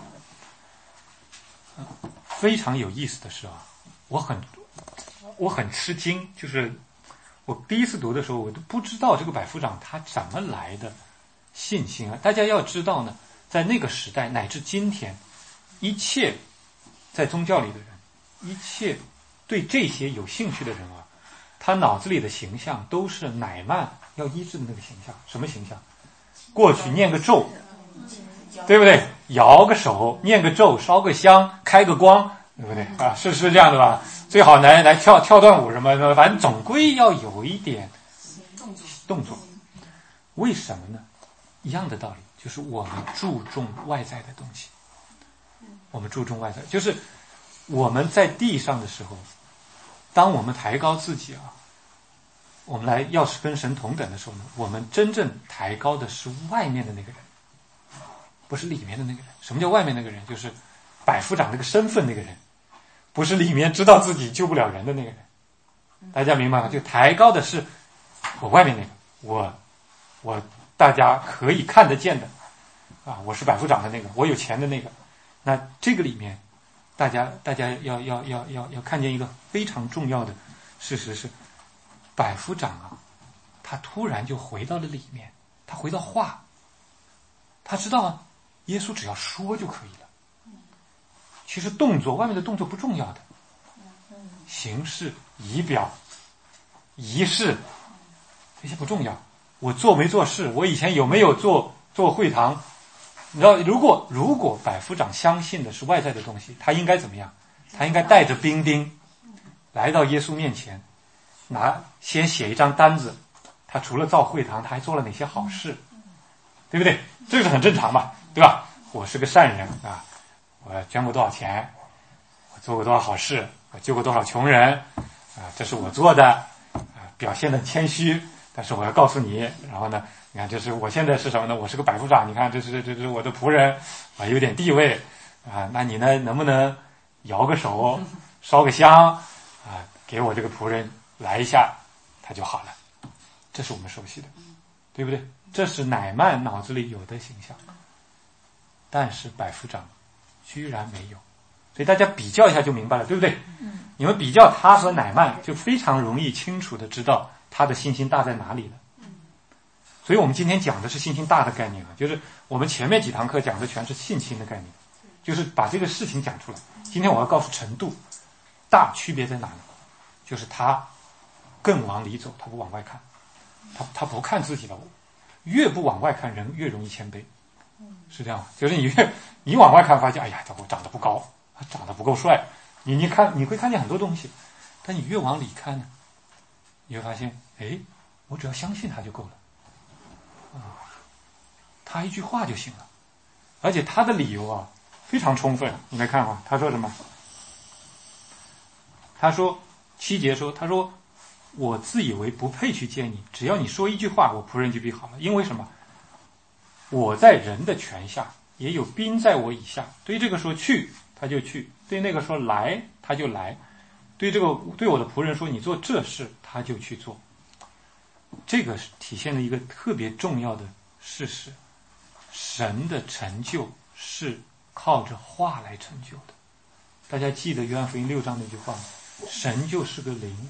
非常有意思的是啊，我很我很吃惊，就是我第一次读的时候，我都不知道这个百夫长他怎么来的信心啊。大家要知道呢，在那个时代乃至今天，一切在宗教里的人，一切对这些有兴趣的人啊，他脑子里的形象都是乃曼要医治的那个形象。什么形象？过去念个咒，对不对？摇个手，念个咒，烧个香，开个光，对不对啊？是是这样的吧？最好来来跳跳段舞什么的，反正总归要有一点动作。为什么呢？一样的道理，就是我们注重外在的东西。我们注重外在，就是我们在地上的时候，当我们抬高自己啊，我们来要是跟神同等的时候呢，我们真正抬高的是外面的那个人，不是里面的那个人。什么叫外面那个人？就是百夫长那个身份那个人，不是里面知道自己救不了人的那个人。大家明白吗？就抬高的是我外面那个，我我大家可以看得见的啊，我是百夫长的那个，我有钱的那个。那这个里面，大家大家要要要要要看见一个非常重要的事实是，百夫长啊，他突然就回到了里面，他回到话，他知道啊，耶稣只要说就可以了。其实动作外面的动作不重要的，形式、仪表、仪式这些不重要。我做没做事，我以前有没有做做会堂。你知道，如果如果百夫长相信的是外在的东西，他应该怎么样？他应该带着兵丁来到耶稣面前，拿先写一张单子，他除了造会堂，他还做了哪些好事，对不对？这是很正常嘛，对吧？我是个善人啊，我捐过多少钱，我做过多少好事，我救过多少穷人啊，这是我做的啊，表现的谦虚，但是我要告诉你，然后呢？你看，这是我现在是什么呢？我是个百夫长。你看，这是这是我的仆人，啊，有点地位啊。那你呢，能不能摇个手，烧个香啊，给我这个仆人来一下，他就好了。这是我们熟悉的，对不对？这是乃縵脑子里有的形象，但是百夫长居然没有。所以大家比较一下就明白了，对不对？你们比较他和乃縵，就非常容易清楚的知道他的信心大在哪里了。所以我们今天讲的是信心大的概念啊，就是我们前面几堂课讲的全是信心的概念，就是把这个事情讲出来。今天我要告诉程度大区别在哪呢？就是他更往里走，他不往外看，他他不看自己的，越不往外看人越容易谦卑，是这样吗？就是你越你往外看发现，哎呀，我长得不高，长得不够帅，你你看你会看见很多东西，但你越往里看呢，你会发现，哎，我只要相信他就够了。他一句话就行了，而且他的理由啊非常充分。你来看啊，他说什么？他说七节说，他说我自以为不配去见你，只要你说一句话，我仆人就必好了。因为什么？我在人的权下，也有兵在我以下。对这个说去，他就去；对那个说来，他就来；对这个对我的仆人说你做这事，他就去做。这个体现了一个特别重要的事实：神的成就是靠着话来成就的。大家记得约翰福音六章那句话吗？神就是个灵，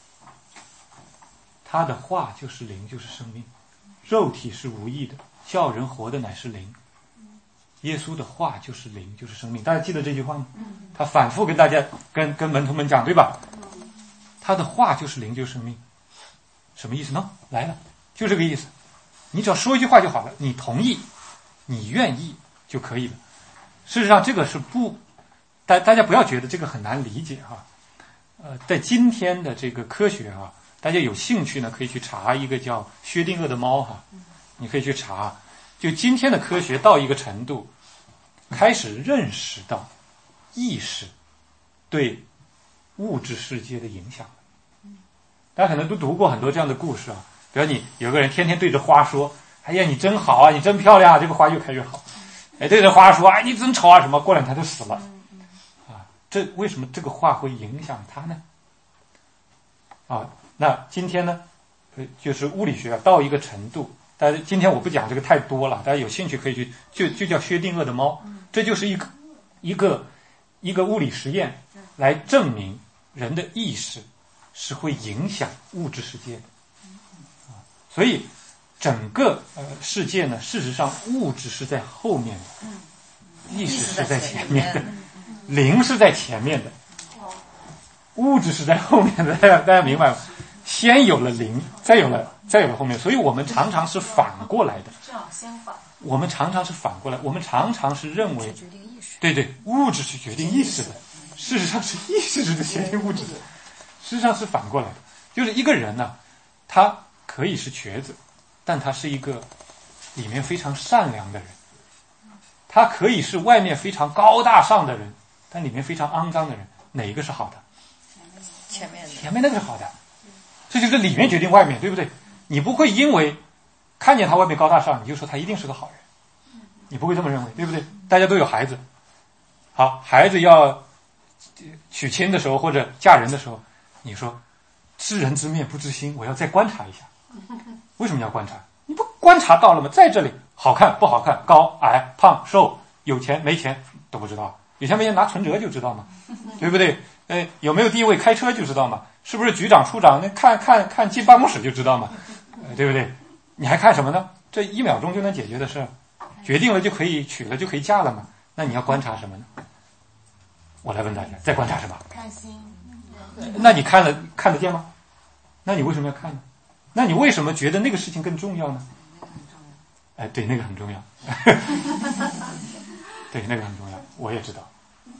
他的话就是灵，就是生命。肉体是无益的，叫人活的乃是灵。耶稣的话就是灵，就是生命。大家记得这句话吗？他反复跟大家跟跟门徒们讲，对吧？他的话就是灵，就是生命。什么意思呢？来了，就这个意思。你只要说一句话就好了，你同意，你愿意就可以了。事实上，这个是不，大大家不要觉得这个很难理解哈。呃，在今天的这个科学哈，大家有兴趣呢，可以去查一个叫薛定谔的猫哈，你可以去查。就今天的科学到一个程度，开始认识到意识对物质世界的影响。大家可能都读过很多这样的故事啊，比如你有个人天天对着花说，哎呀你真好啊，你真漂亮啊，这个花越开越好。哎，对着花说，哎你真丑啊，什么过两天就死了啊。这为什么这个话会影响他呢？啊，那今天呢就是物理学到一个程度，但是今天我不讲这个太多了，大家有兴趣可以去，就就叫薛定谔的猫。这就是一个一个一个物理实验来证明人的意识是会影响物质世界的。所以整个呃世界呢，事实上物质是在后面的，意识是在前面的，灵是在前面的，物质是在后面的。大家大家明白吗？ 先有了灵，再有了再有了后面，所以我们常常是反过来的。 这样相反。 我们常常是反过来，我们常常是认为，对对，物质是决定意识的，事实上是意识是决定物质的，事实上是反过来的。就是一个人呢、啊，他可以是瘸子，但他是一个里面非常善良的人；他可以是外面非常高大上的人，但里面非常肮脏的人。哪一个是好的？ 前面的， 前面那个是好的。这就是里面决定外面，对不对？你不会因为看见他外面高大上，你就说他一定是个好人，你不会这么认为，对不对？大家都有孩子，好，孩子要娶亲的时候或者嫁人的时候，你说知人知面不知心，我要再观察一下。为什么要观察？你不观察到了吗？在这里好看不好看，高矮胖瘦，有钱没钱都不知道，有钱没钱拿存折就知道吗？对不对？呃，有没有地位开车就知道吗？是不是局长处长？那看看看进办公室就知道吗？呃，对不对？你还看什么呢？这一秒钟就能解决的事，决定了就可以娶了就可以嫁了嘛。那你要观察什么呢？我来问大家，在观察什么？ 看心。 那你看了看得见吗？那你为什么要看呢？那你为什么觉得那个事情更重要呢？哎，对，那个很重要。对，那个很重要，我也知道。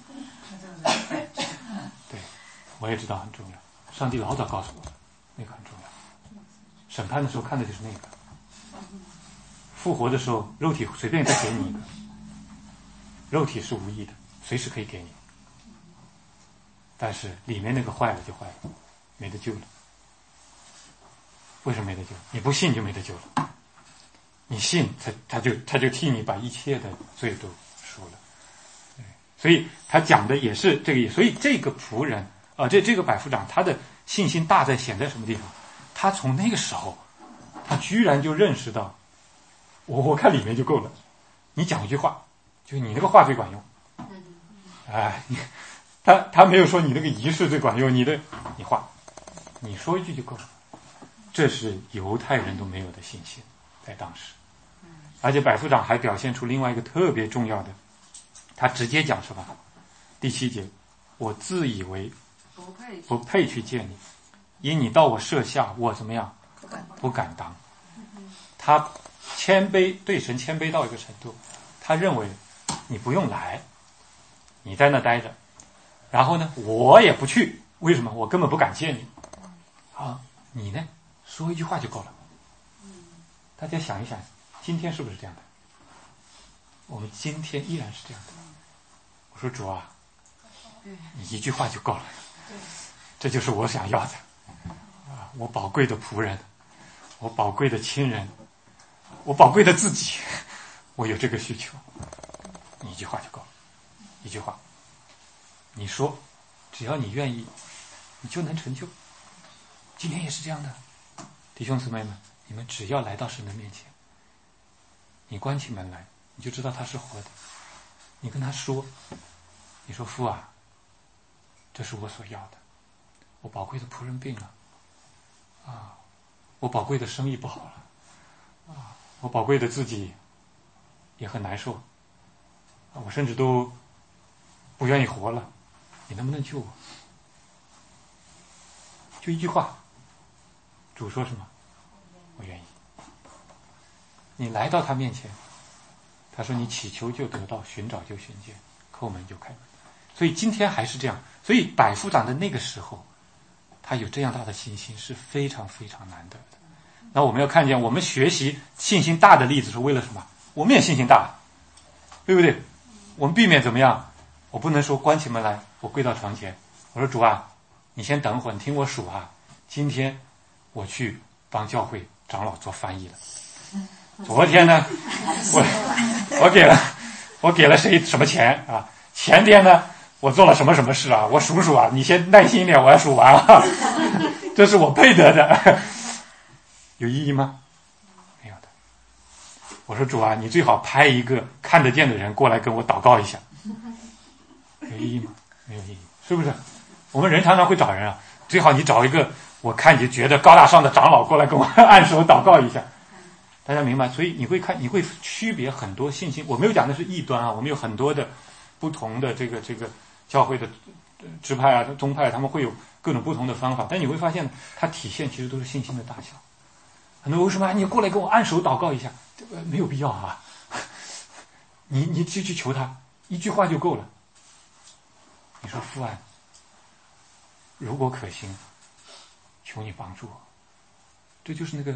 对，我也知道很重要。上帝老早告诉我，那个很重要。审判的时候看的就是那个，复活的时候肉体随便再给你一个，肉体是无益的，随时可以给你。但是里面那个坏了就坏了，没得救了。为什么没得救？你不信就没得救了。你信他，他就他就替你把一切的罪都赎了。对，所以他讲的也是这个意思。所以这个仆人啊、呃，这这个百夫长，他的信心大在显在什么地方？他从那个时候，他居然就认识到，我我看里面就够了。你讲一句话，就你那个话最管用。哎，你他他没有说你那个仪式最管用，你的你话，你说一句就够了。这是犹太人都没有的信心，在当时。而且百夫长还表现出另外一个特别重要的，他直接讲什么？第七节，我自以为不配不配去见你，因你到我舍下，我怎么样？ 不敢不敢当。他谦卑，对神谦卑到一个程度，他认为你不用来，你在那待着，然后呢，我也不去，为什么？我根本不敢见你。啊，你呢？说一句话就够了。大家想一想，今天是不是这样的？我们今天依然是这样的。我说主啊，你一句话就够了，这就是我想要的啊！我宝贵的仆人，我宝贵的亲人，我宝贵的自己，我有这个需求，你一句话就够了，一句话，你说，只要你愿意，你就能成就。今天也是这样的。弟兄姊妹们，你们只要来到神的面前，你关起门来，你就知道他是活的。你跟他说，你说父啊，这是我所要的，我宝贵的仆人病了啊，我宝贵的生意不好了啊，我宝贵的自己也很难受啊，我甚至都不愿意活了，你能不能救我？就一句话，主说什么？我愿意。你来到他面前，他说你祈求就得到，寻找就寻见，叩门就开门。所以今天还是这样。所以百夫长的那个时候，他有这样大的信心是非常非常难得的。那我们要看见，我们学习信心大的例子是为了什么？我们也信心大，对不对？我们避免怎么样？我不能说关起门来，我跪到床前，我说主啊，你先等会儿，你听我数啊。今天我去帮教会长老做翻译了。昨天呢，我我给了我给了谁什么钱啊？前天呢，我做了什么什么事啊？我数数啊，你先耐心一点，我要数完啊。这是我配得的，有意义吗？没有的。我说主啊，你最好派一个看得见的人过来跟我祷告一下，有意义吗？没有意义，是不是？我们人常常会找人啊，最好你找一个我看你觉得高大上的长老过来跟我按手祷告一下。大家明白？所以你会看，你会区别很多信心。我没有讲的是异端啊，我们有很多的不同的这个这个教会的支派啊、宗派，他们会有各种不同的方法，但你会发现呢，它体现其实都是信心的大小。很多人为什么你过来给我按手祷告一下，没有必要啊，你你就去求他一句话就够了。你说父啊，如果可行，求你帮助我。这就是那个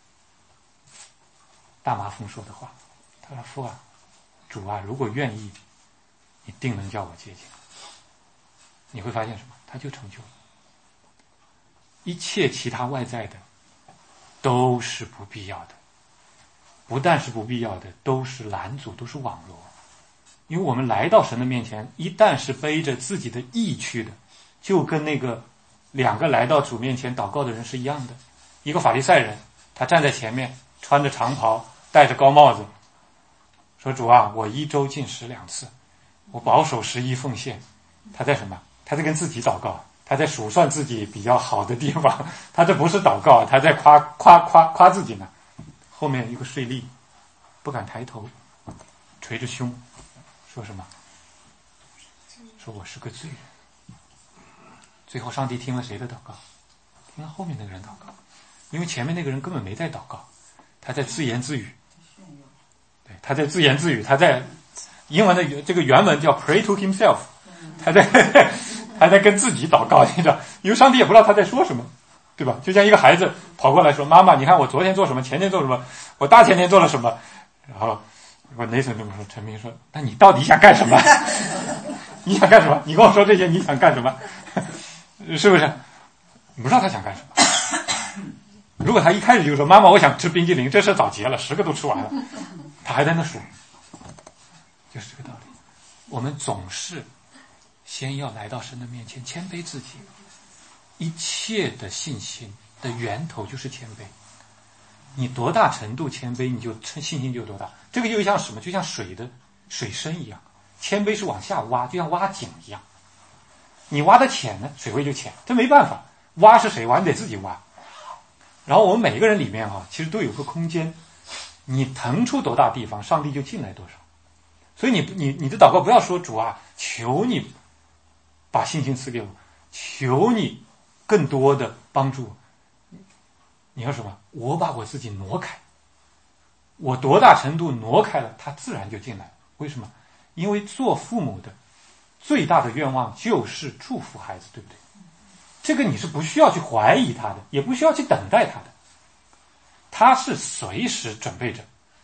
大麻风说的话。他说父啊，主啊，如果愿意，你定能叫我接近。你会发现什么？他就成就了。一切其他外在的都是不必要的，不但是不必要的，都是拦阻，都是网罗。因为我们来到神的面前，一旦是背着自己的义去的，就跟那个两个来到主面前祷告的人是一样的。一个法利赛人，他站在前面，穿着长袍，戴着高帽子，说主啊，我一周进食两次，我保守十一奉献。他在什么？他在跟自己祷告，他在数算自己比较好的地方，他这不是祷告，他在夸夸夸夸自己呢。后面一个税吏不敢抬头，捶着胸，说什么？说我是个罪人。最后上帝听了谁的祷告？听了后面那个人祷告，因为前面那个人根本没在祷告，他在自言自语。对，他在自言自语，他在英文的这个原文叫 pray to himself， 他在他在跟自己祷告，你知道，因为上帝也不知道他在说什么，对吧？就像一个孩子跑过来说：“妈妈，你看我昨天做什么，前天做什么，我大前天做了什么。”然后我 Nathan 这么说，陈明说：“那你到底想干什么？你想干什么？你跟我说这些，你想干什么？是不是？你不知道他想干什么。如果他一开始就说妈妈，我想吃冰激凌，这事早结了，十个都吃完了，他还在那数，就是这个道理。我们总是先要来到神的面前，谦卑自己。一切的信心的源头就是谦卑。你多大程度谦卑，你就信心就有多大。这个就像什么？就像水的水深一样，谦卑是往下挖，就像挖井一样。你挖的浅呢，水位就浅，这没办法。挖是谁挖？你得自己挖。然后我们每一个人里面啊，其实都有个空间，你腾出多大地方，上帝就进来多少。所以你你你的祷告不要说主啊，求你把信心赐给我，求你更多的帮助我。你要什么？我把我自己挪开，我多大程度挪开了，他自然就进来。为什么？因为做父母的最大的愿望就是祝福孩子，对不对？这个你是不需要去怀疑他的，也不需要去等待他的，他是随时准备着。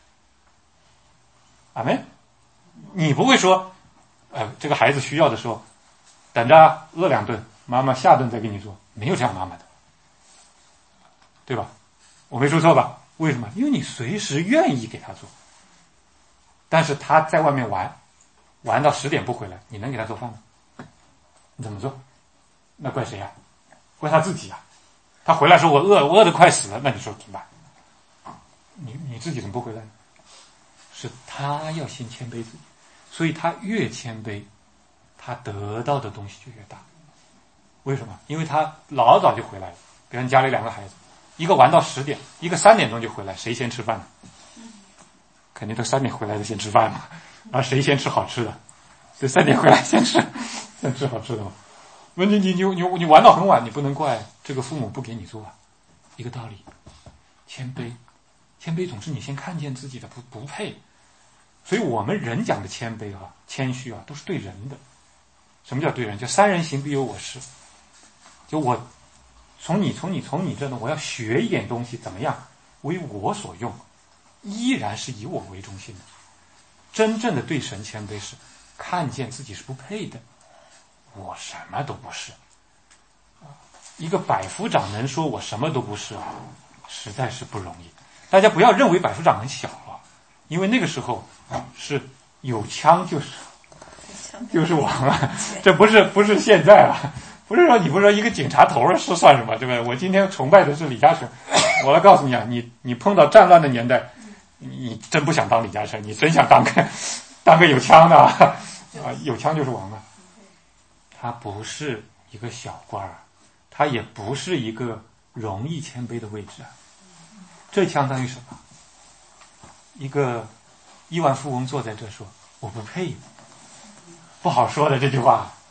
阿们。你不会说，呃，这个孩子需要的时候，等着饿两顿，妈妈下顿再给你做，没有这样妈妈的，对吧？我没说错吧？为什么？因为你随时愿意给他做，但是他在外面玩，玩到十点不回来，你能给他做饭吗？你怎么做？那怪谁呀、啊？怪他自己啊！他回来说我饿，我饿得快死了，那你说怎么办？你你自己怎么不回来呢？是他要先谦卑自己，所以他越谦卑，他得到的东西就越大。为什么？因为他老早就回来了。比如你家里两个孩子，一个玩到十点，一个三点钟就回来，谁先吃饭呢？肯定都三点回来的先吃饭嘛。然后谁先吃好吃的？对，三点回来先吃，先吃好吃的嘛。问题你你你你玩到很晚，你不能怪这个父母不给你做啊。一个道理，谦卑，谦卑总是你先看见自己的不不配。所以我们人讲的谦卑啊、谦虚啊，都是对人的。什么叫对人？叫三人行必有我师。就我从你从你从你这呢，我要学一点东西，怎么样为我所用，依然是以我为中心的。真正的对神谦卑是看见自己是不配的，我什么都不是。一个百夫长能说我什么都不是，实在是不容易。大家不要认为百夫长很小啊，因为那个时候是有枪就是就是王啊，这不是不是现在啊，不是说你不是说一个警察头是算什么，对不对？我今天崇拜的是李嘉诚，我来告诉你啊，你你碰到战乱的年代，你真不想当李嘉诚，你真想当个当个有枪的啊，有枪就是王啊。他不是一个小官儿，他也不是一个容易谦卑的位置啊。这相当于什么？一个亿万富翁坐在这说我不配，不好说的这句话，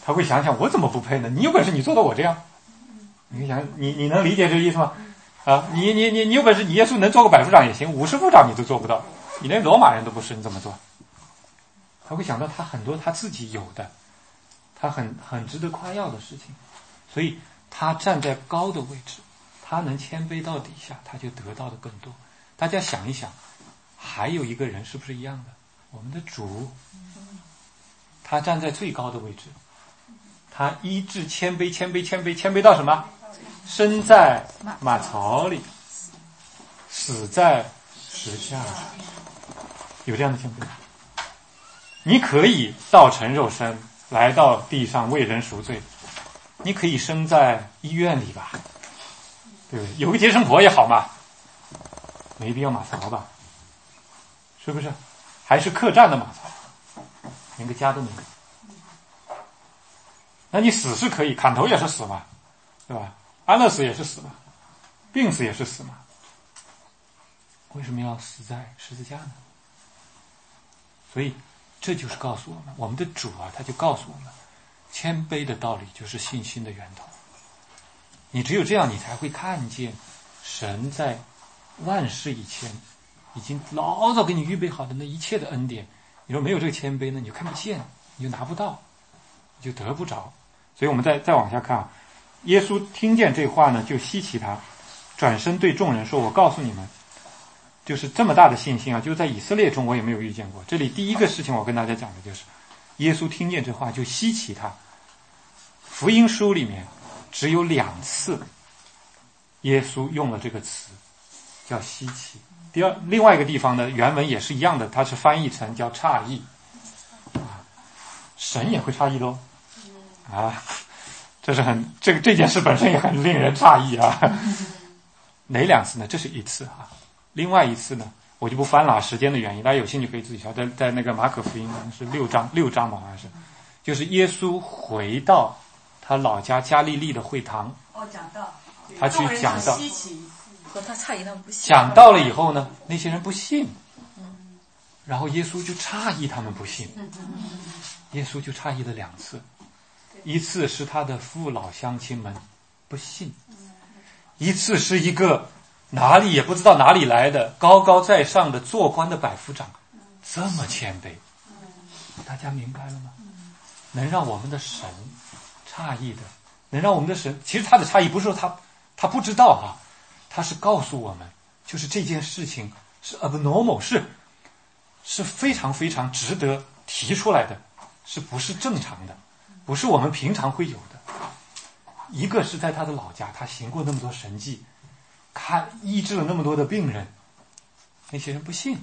他会想想我怎么不配呢？你有本事你做到我这样，你想你你能理解这个意思吗？啊，你你你你有本事，你耶稣能做个百夫长也行，五十夫长你都做不到，你连罗马人都不是，你怎么做？他会想到他很多他自己有的，他很很值得夸耀的事情，所以他站在高的位置，他能谦卑到底下，他就得到的更多。大家想一想，还有一个人是不是一样的？我们的主，他站在最高的位置，他医治谦卑，谦卑，谦卑，谦卑到什么？生在马槽里，死在石架上，有这样的谦卑。你可以道成肉身来到地上为人赎罪，你可以生在医院里吧，对不对？有个接生婆也好嘛，没必要马槽吧，是不是？还是客栈的马槽，连个家都没有。那你死是可以，砍头也是死嘛，对吧？安乐死也是死嘛，病死也是死嘛，为什么要死在十字架呢？所以这就是告诉我们，我们的主啊，他就告诉我们，谦卑的道理就是信心的源头。你只有这样，你才会看见神在万事以前已经老早给你预备好的那一切的恩典。你说没有这个谦卑呢，你就看不见，你就拿不到，你就得不着。所以我们再再往下看啊，耶稣听见这话呢，就希奇他，转身对众人说：“我告诉你们，就是这么大的信心啊，就在以色列中我也没有遇见过。”这里第一个事情我跟大家讲的就是，耶稣听见这话就希奇他。福音书里面只有两次，耶稣用了这个词，叫希奇。第二，另外一个地方呢，原文也是一样的，它是翻译成叫诧异。啊，神也会诧异喽。啊，这是很这个这件事本身也很令人诧异啊。哪两次呢？这是一次啊。另外一次呢，我就不翻了，时间的原因，大家有兴趣可以自己查，在在那个马可福音是六章六章吧，好像是，就是耶稣回到他老家加利利的会堂， 哦，讲道， 他去讲道， 和他诧异他们不信， 讲到了以后呢，那些人不信，然后耶稣就诧异他们不信，耶稣就诧异了两次，一次是他的父老乡亲们不信，一次是一个哪里也不知道哪里来的高高在上的做官的百夫长，这么谦卑，大家明白了吗？能让我们的神诧异的，能让我们的神，其实他的诧异不是说他他不知道哈、啊，他是告诉我们，就是这件事情是 abnormal， 是是非常非常值得提出来的，是不是正常的，不是我们平常会有的。一个是在他的老家，他行过那么多神迹，看医治了那么多的病人，那些人不信，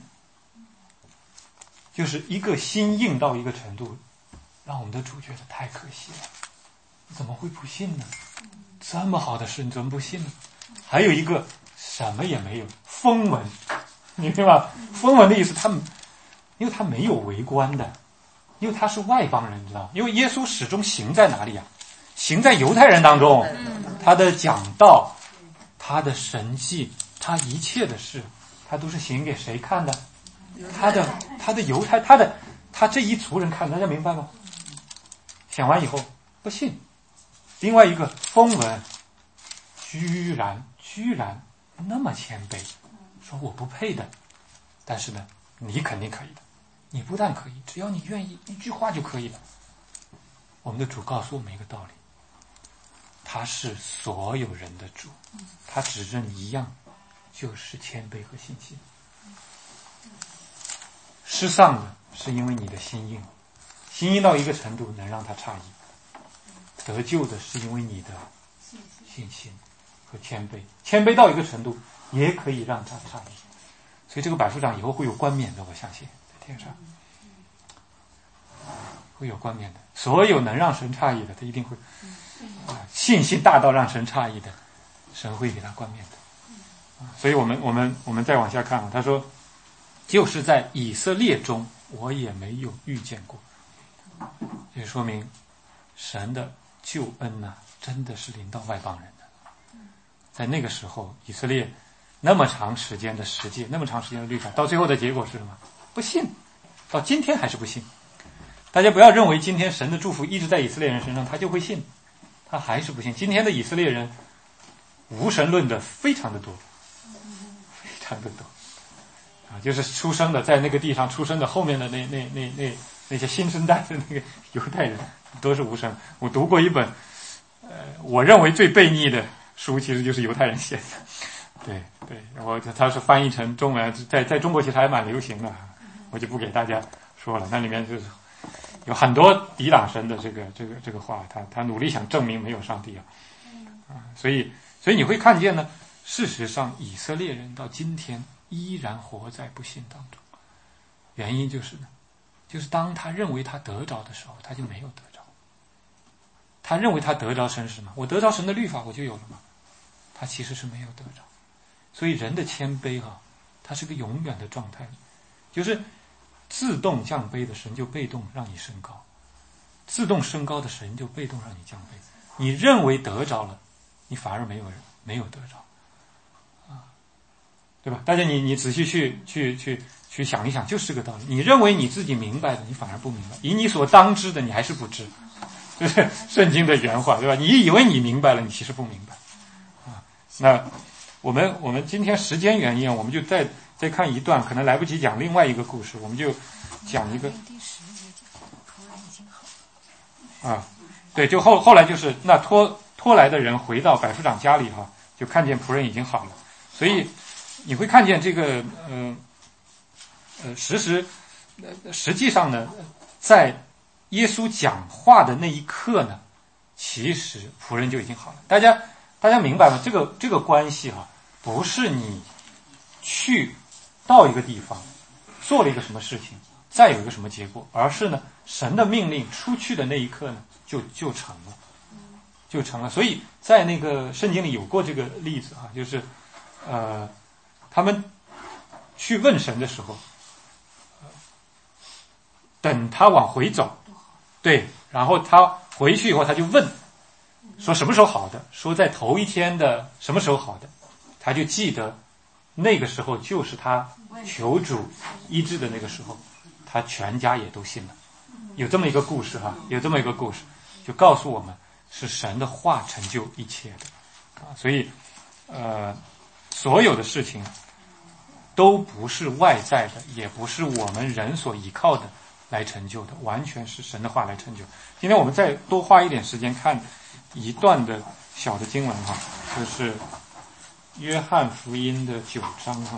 就是一个心硬到一个程度，让我们的主觉得太可惜了，你怎么会不信呢？这么好的事你怎么不信呢？还有一个什么也没有，风闻，你明白吧？风闻的意思，他们因为他没有围观的，因为他是外邦人，知道吗？因为耶稣始终行在哪里啊？行在犹太人当中，他的讲道，他的神迹，他一切的事，他都是行给谁看的？他的他的犹太，他的他这一族人看，大家明白吗？讲完以后不信。另外一个风闻，居然居然那么谦卑，说我不配的，但是呢，你肯定可以的，你不但可以，只要你愿意，一句话就可以了。我们的主告诉我们一个道理，他是所有人的主，他只认一样，就是谦卑和信心。失丧的是因为你的心硬，心硬到一个程度能让他诧异；得救的是因为你的信心和谦卑，谦卑到一个程度也可以让他诧异。所以这个百夫长以后会有冠冕的，我相信在天上会有冠冕的。所有能让神诧异的，他一定会、啊、信心大到让神诧异的，神会给他冠冕的。啊、所以我们我们我们再往下看啊，他说，就是在以色列中，我也没有遇见过。这说明神的救恩呢、啊，真的是临到外邦人的。在那个时候，以色列那么长时间的实践，那么长时间的律法，到最后的结果是什么？不信，到今天还是不信。 大家不要认为今天神的祝福一直在以色列人身上，他就会信，他还是不信。今天的以色列人无神论的非常的多，非常的多啊，就是出生的在那个地上出生的后面的那那那那那些新生代的那个犹太人都是无神。我读过一本呃我认为最悖逆的书，其实就是犹太人写的。对对，我它是翻译成中文，在在中国其实还蛮流行的，我就不给大家说了。那里面就是有很多抵挡神的这个这个这个话，他他努力想证明没有上帝啊，啊，所以所以你会看见呢，事实上以色列人到今天依然活在不信当中，原因就是呢，就是当他认为他得着的时候，他就没有得着。他认为他得着神是什么？我得着神的律法，我就有了吗？他其实是没有得着。所以人的谦卑啊，它是个永远的状态，就是自动降卑的神就被动让你升高，自动升高的神就被动让你降卑。你认为得着了，你反而没有没有得着，啊，对吧？大家你你仔细去去去去想一想，就是这个道理。你认为你自己明白的，你反而不明白；以你所当知的，你还是不知。这是圣经的原话，对吧？你以为你明白了，你其实不明白，啊，那。我们我们今天时间原因，我们就再再看一段，可能来不及讲另外一个故事，我们就讲一个啊，对，就后后来就是那拖拖来的人回到百夫长家里哈，就看见仆人已经好了，所以你会看见这个呃呃实时呃实际上呢，在耶稣讲话的那一刻呢，其实仆人就已经好了。大家。大家明白吗？这个这个关系哈、啊，不是你去到一个地方做了一个什么事情，再有一个什么结果，而是呢，神的命令出去的那一刻呢，就就成了，就成了。所以在那个圣经里有过这个例子啊，就是呃，他们去问神的时候，呃、等他往回走，对，然后他回去以后，他就问。说什么时候好的？说在头一天的什么时候好的？他就记得那个时候就是他求主医治的那个时候，他全家也都信了。有这么一个故事哈，有这么一个故事，就告诉我们是神的话成就一切的啊。所以呃，所有的事情都不是外在的，也不是我们人所依靠的来成就的，完全是神的话来成就。今天我们再多花一点时间看一段的小的经文哈，就是约翰福音的九章哈。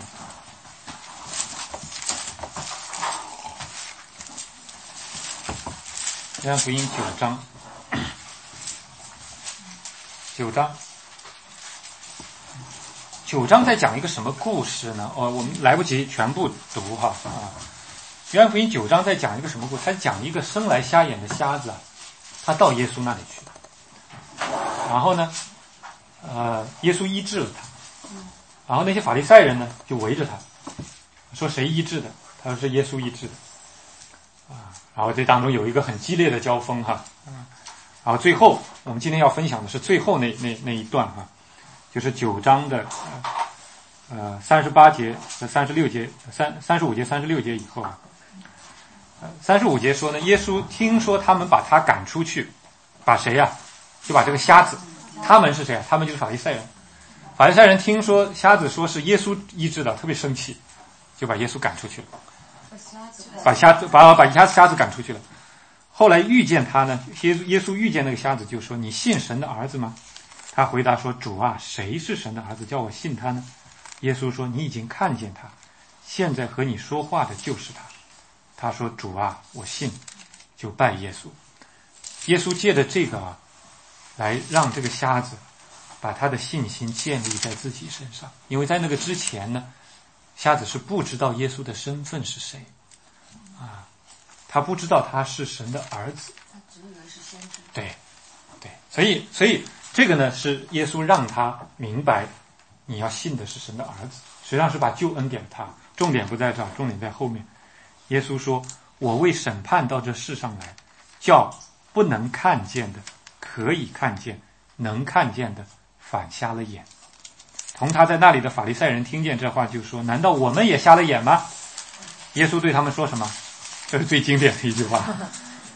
约翰福音九章，九章，九章在讲一个什么故事呢？哦，我们来不及全部读哈啊。约翰福音九章在讲一个什么故事？他讲一个生来瞎眼的瞎子啊，他到耶稣那里去。然后呢，呃，耶稣医治了他，然后那些法利赛人呢就围着他，说谁医治的？他说是耶稣医治的，啊，然后这当中有一个很激烈的交锋哈，啊，然后最后我们今天要分享的是最后那那那一段哈，就是九章的呃三十八节和三十六节，三三十五节三十六节以后啊，呃三十五节说呢，耶稣听说他们把他赶出去，把谁呀、啊？就把这个瞎子，他们是谁啊？他们就是法利赛人。法利赛人听说瞎子说是耶稣医治的，特别生气，就把耶稣赶出去了，把瞎子把把瞎瞎子赶出去了。后来遇见他呢，耶稣耶稣遇见那个瞎子，就说：“你信神的儿子吗？”他回答说：“主啊，谁是神的儿子？叫我信他呢？”耶稣说：“你已经看见他，现在和你说话的就是他。”他说：“主啊，我信。”就拜耶稣。耶稣借着这个啊。来让这个瞎子把他的信心建立在自己身上，因为在那个之前呢，瞎子是不知道耶稣的身份是谁啊，他不知道他是神的儿子， 他只以为是先知。 对，对，所以所以这个呢是耶稣让他明白，你要信的是神的儿子，实际上是把救恩给了他，重点不在这儿，重点在后面。耶稣说：“我为审判到这世上来，叫不能看见的。”可以看见，能看见的反瞎了眼。同他在那里的法利赛人听见这话，就说：“难道我们也瞎了眼吗？”耶稣对他们说什么？这是最经典的一句话。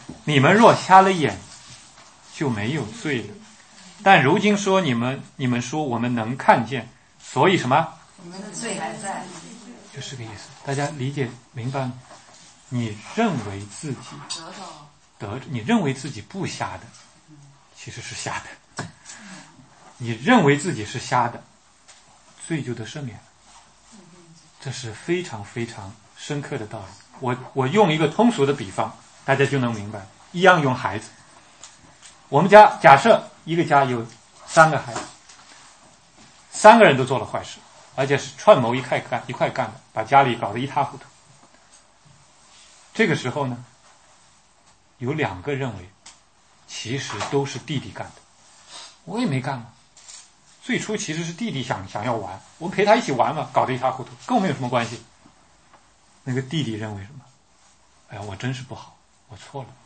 你们若瞎了眼，就没有罪了。但如今说你们，你们说我们能看见，所以什么？ 你们的罪还在， 就是这个意思。大家理解明白吗？你认为自己得到得，你认为自己不瞎的，其实是瞎的。你认为自己是瞎的，罪就得赦免了。这是非常非常深刻的道理。我我用一个通俗的比方，大家就能明白。一样用孩子，我们家假设一个家有三个孩子，三个人都做了坏事，而且是串谋一块干一块干的，把家里搞得一塌糊涂。这个时候呢，有两个认为其实都是弟弟干的，我也没干嘛。最初其实是弟弟想想要玩，我们陪他一起玩嘛，搞得一塌糊涂，跟我们有什么关系？那个弟弟认为什么？哎呀，我真是不好，我错了，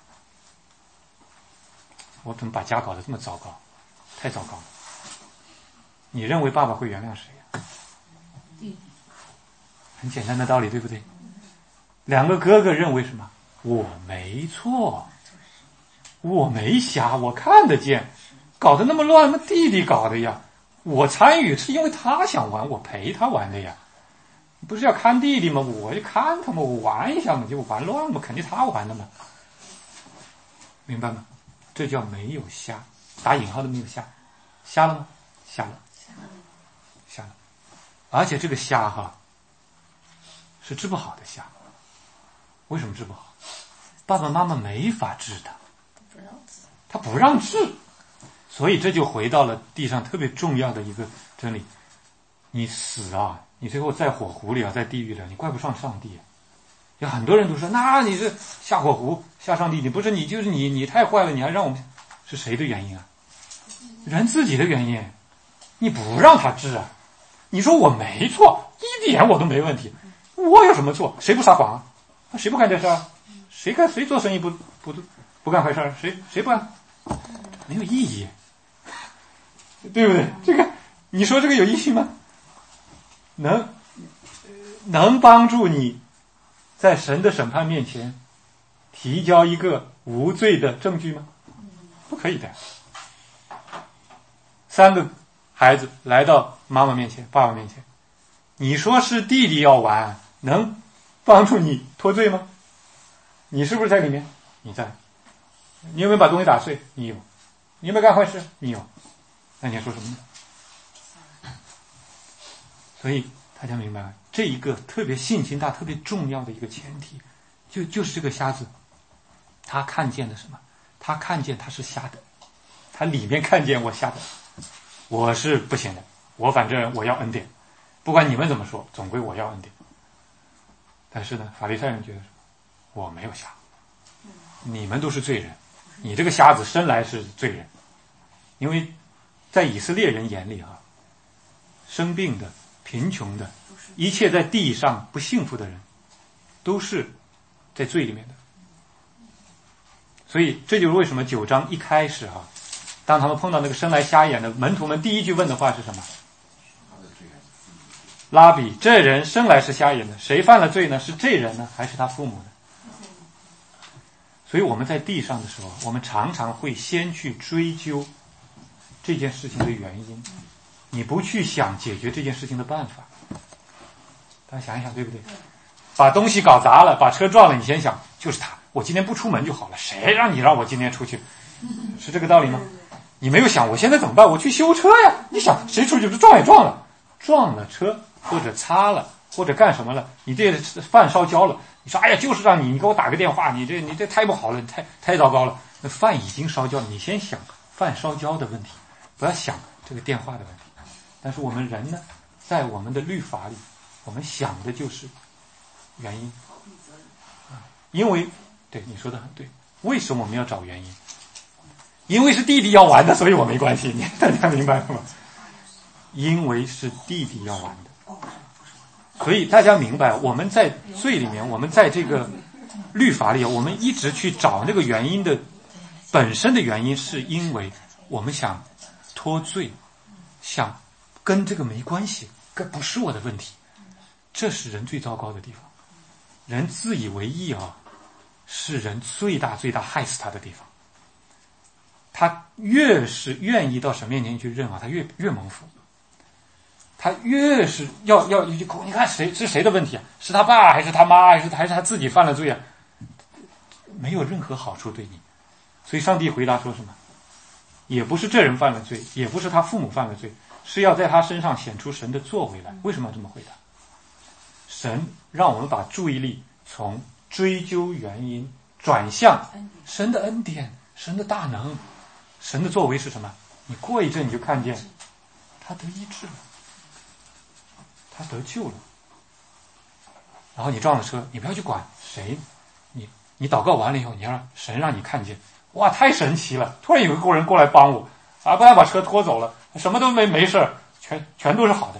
我怎么把家搞得这么糟糕？太糟糕了。你认为爸爸会原谅谁呀？ 弟弟。 很简单的道理，对不对？两个哥哥认为什么？我没错，我没瞎，我看得见，搞得那么乱，那弟弟搞的呀。我参与是因为他想玩，我陪他玩的呀。不是要看弟弟吗？我就看他嘛，我玩一下嘛，结果玩乱了嘛，肯定他玩的嘛。明白吗？这叫没有瞎，打引号的没有瞎。瞎了吗？瞎了，瞎了。而且这个瞎哈，是治不好的瞎。为什么治不好？爸爸妈妈没法治他，他不让治。所以这就回到了地上特别重要的一个真理：你死啊，你最后在火湖里啊，在地狱里，你怪不上上帝。有很多人都说，那你是下火湖下上帝，你不是你就是你，你太坏了，你还让我们，是谁的原因啊？人自己的原因。你不让他治啊？你说我没错，一点我都没问题，我有什么错？谁不撒谎啊？谁不干这事啊？谁干谁做生意不不不干坏事？谁谁不干？没有意义。对不对？这个你说这个有意义吗？能能帮助你在神的审判面前提交一个无罪的证据吗？不可以的。三个孩子来到妈妈面前、爸爸面前，你说是弟弟要玩，能帮助你脱罪吗？你是不是在里面？你在。你有没有把东西打碎？你有。你有没有干坏事？你有。那你要说什么呢？所以大家明白了，这一个特别信心大、特别重要的一个前提，就就是这个瞎子，他看见了什么？他看见他是瞎的，他里面看见我瞎的，我是不行的，我反正我要恩典，不管你们怎么说，总归我要恩典。但是呢，法利赛人觉得我没有瞎，你们都是罪人，你这个瞎子生来是罪人，因为在以色列人眼里啊，生病的、贫穷的，一切在地上不幸福的人，都是在罪里面的。所以这就是为什么九章一开始啊，当他们碰到那个生来瞎眼的门徒们，第一句问的话是什么？拉比，这人生来是瞎眼的，谁犯了罪呢？是这人呢，还是他父母呢？所以我们在地上的时候，我们常常会先去追究这件事情的原因，你不去想解决这件事情的办法。大家想一想，对不对？把东西搞砸了，把车撞了，你先想就是他，我今天不出门就好了，谁让你让我今天出去？是这个道理吗？你没有想我现在怎么办？我去修车呀！你想谁出去不撞也撞了，撞了车或者擦了或者干什么了？你这饭烧焦了，你说哎呀，就是让你你给我打个电话，你这你这太不好了，太太糟糕了。那饭已经烧焦了，你先想饭烧焦的问题，不要想这个电话的问题。但是我们人呢，在我们的律法里，我们想的就是原因啊，因为对你说的很对，为什么我们要找原因？因为是弟弟要玩的，所以我没关系，你大家明白了吗？因为是弟弟要玩的，所以大家明白，我们在罪里面，我们在这个律法里，我们一直去找那个原因的本身的原因，是因为我们想脱罪，想跟这个没关系，这不是我的问题。这是人最糟糕的地方，人自以为意啊， 是人最大最大害死他的地方。他越是愿意到神面前去认啊，他越越蒙福。他越是要要你看谁是谁的问题啊？是他爸还是他妈还是还是他自己犯了罪啊？没有任何好处对你。所以上帝回答说什么？也不是这人犯了罪，也不是他父母犯了罪，是要在他身上显出神的作为来。为什么要这么回答？神让我们把注意力从追究原因转向神的恩典，神的大能，神的作为是什么？你过一阵你就看见他得医治了，他得救了。然后你撞了车，你不要去管谁，你你祷告完了以后，你要让神让你看见，哇，太神奇了！突然有个人过来帮我，啊，不然把车拖走了，什么都没没事，全全都是好的，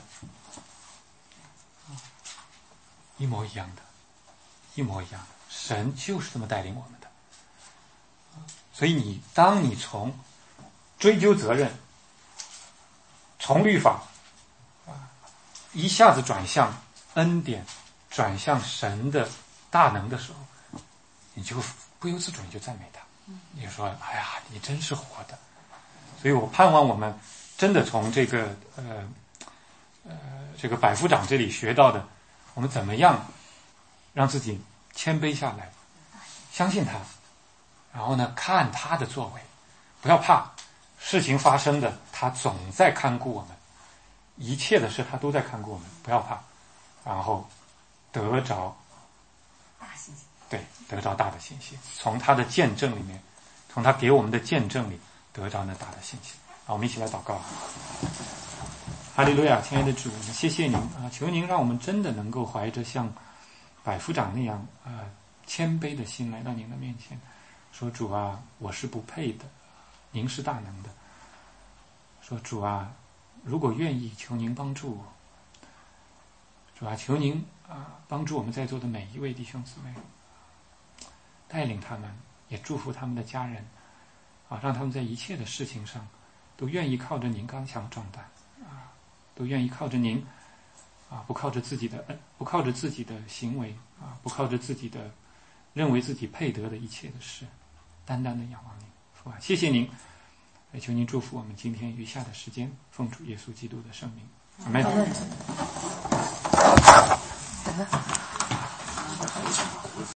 一模一样的，一模一样的。神就是这么带领我们的。所以你当你从追究责任，从律法啊一下子转向恩典，转向神的大能的时候，你就不由自主你就赞美他，你就说哎呀你真是活的。所以我盼望我们真的从这个呃呃这个百夫长这里学到的，我们怎么样让自己谦卑下来，相信他，然后呢看他的作为，不要怕事情发生的，他总在看顾我们，一切的事他都在看顾我们，不要怕，然后得着大信心， 对，得着大的信心，从他的见证里面，从他给我们的见证里得着那大的信心。好，我们一起来祷告。哈利路亚，亲爱的主，谢谢您啊！求您让我们真的能够怀着像百夫长那样啊谦卑的心来到您的面前，说主啊，我是不配的，您是大能的。说主啊，如果愿意，求您帮助我。主啊，求您啊帮助我们在座的每一位弟兄姊妹，带领他们，也祝福他们的家人啊，让他们在一切的事情上都愿意靠着您刚强壮胆啊，都愿意靠着您啊，不靠着自己的不靠着自己的行为啊，不靠着自己的认为自己配得的一切的事，单单的仰望您。父啊，谢谢您，也求您祝福我们今天余下的时间，奉主耶稣基督的圣名，阿们。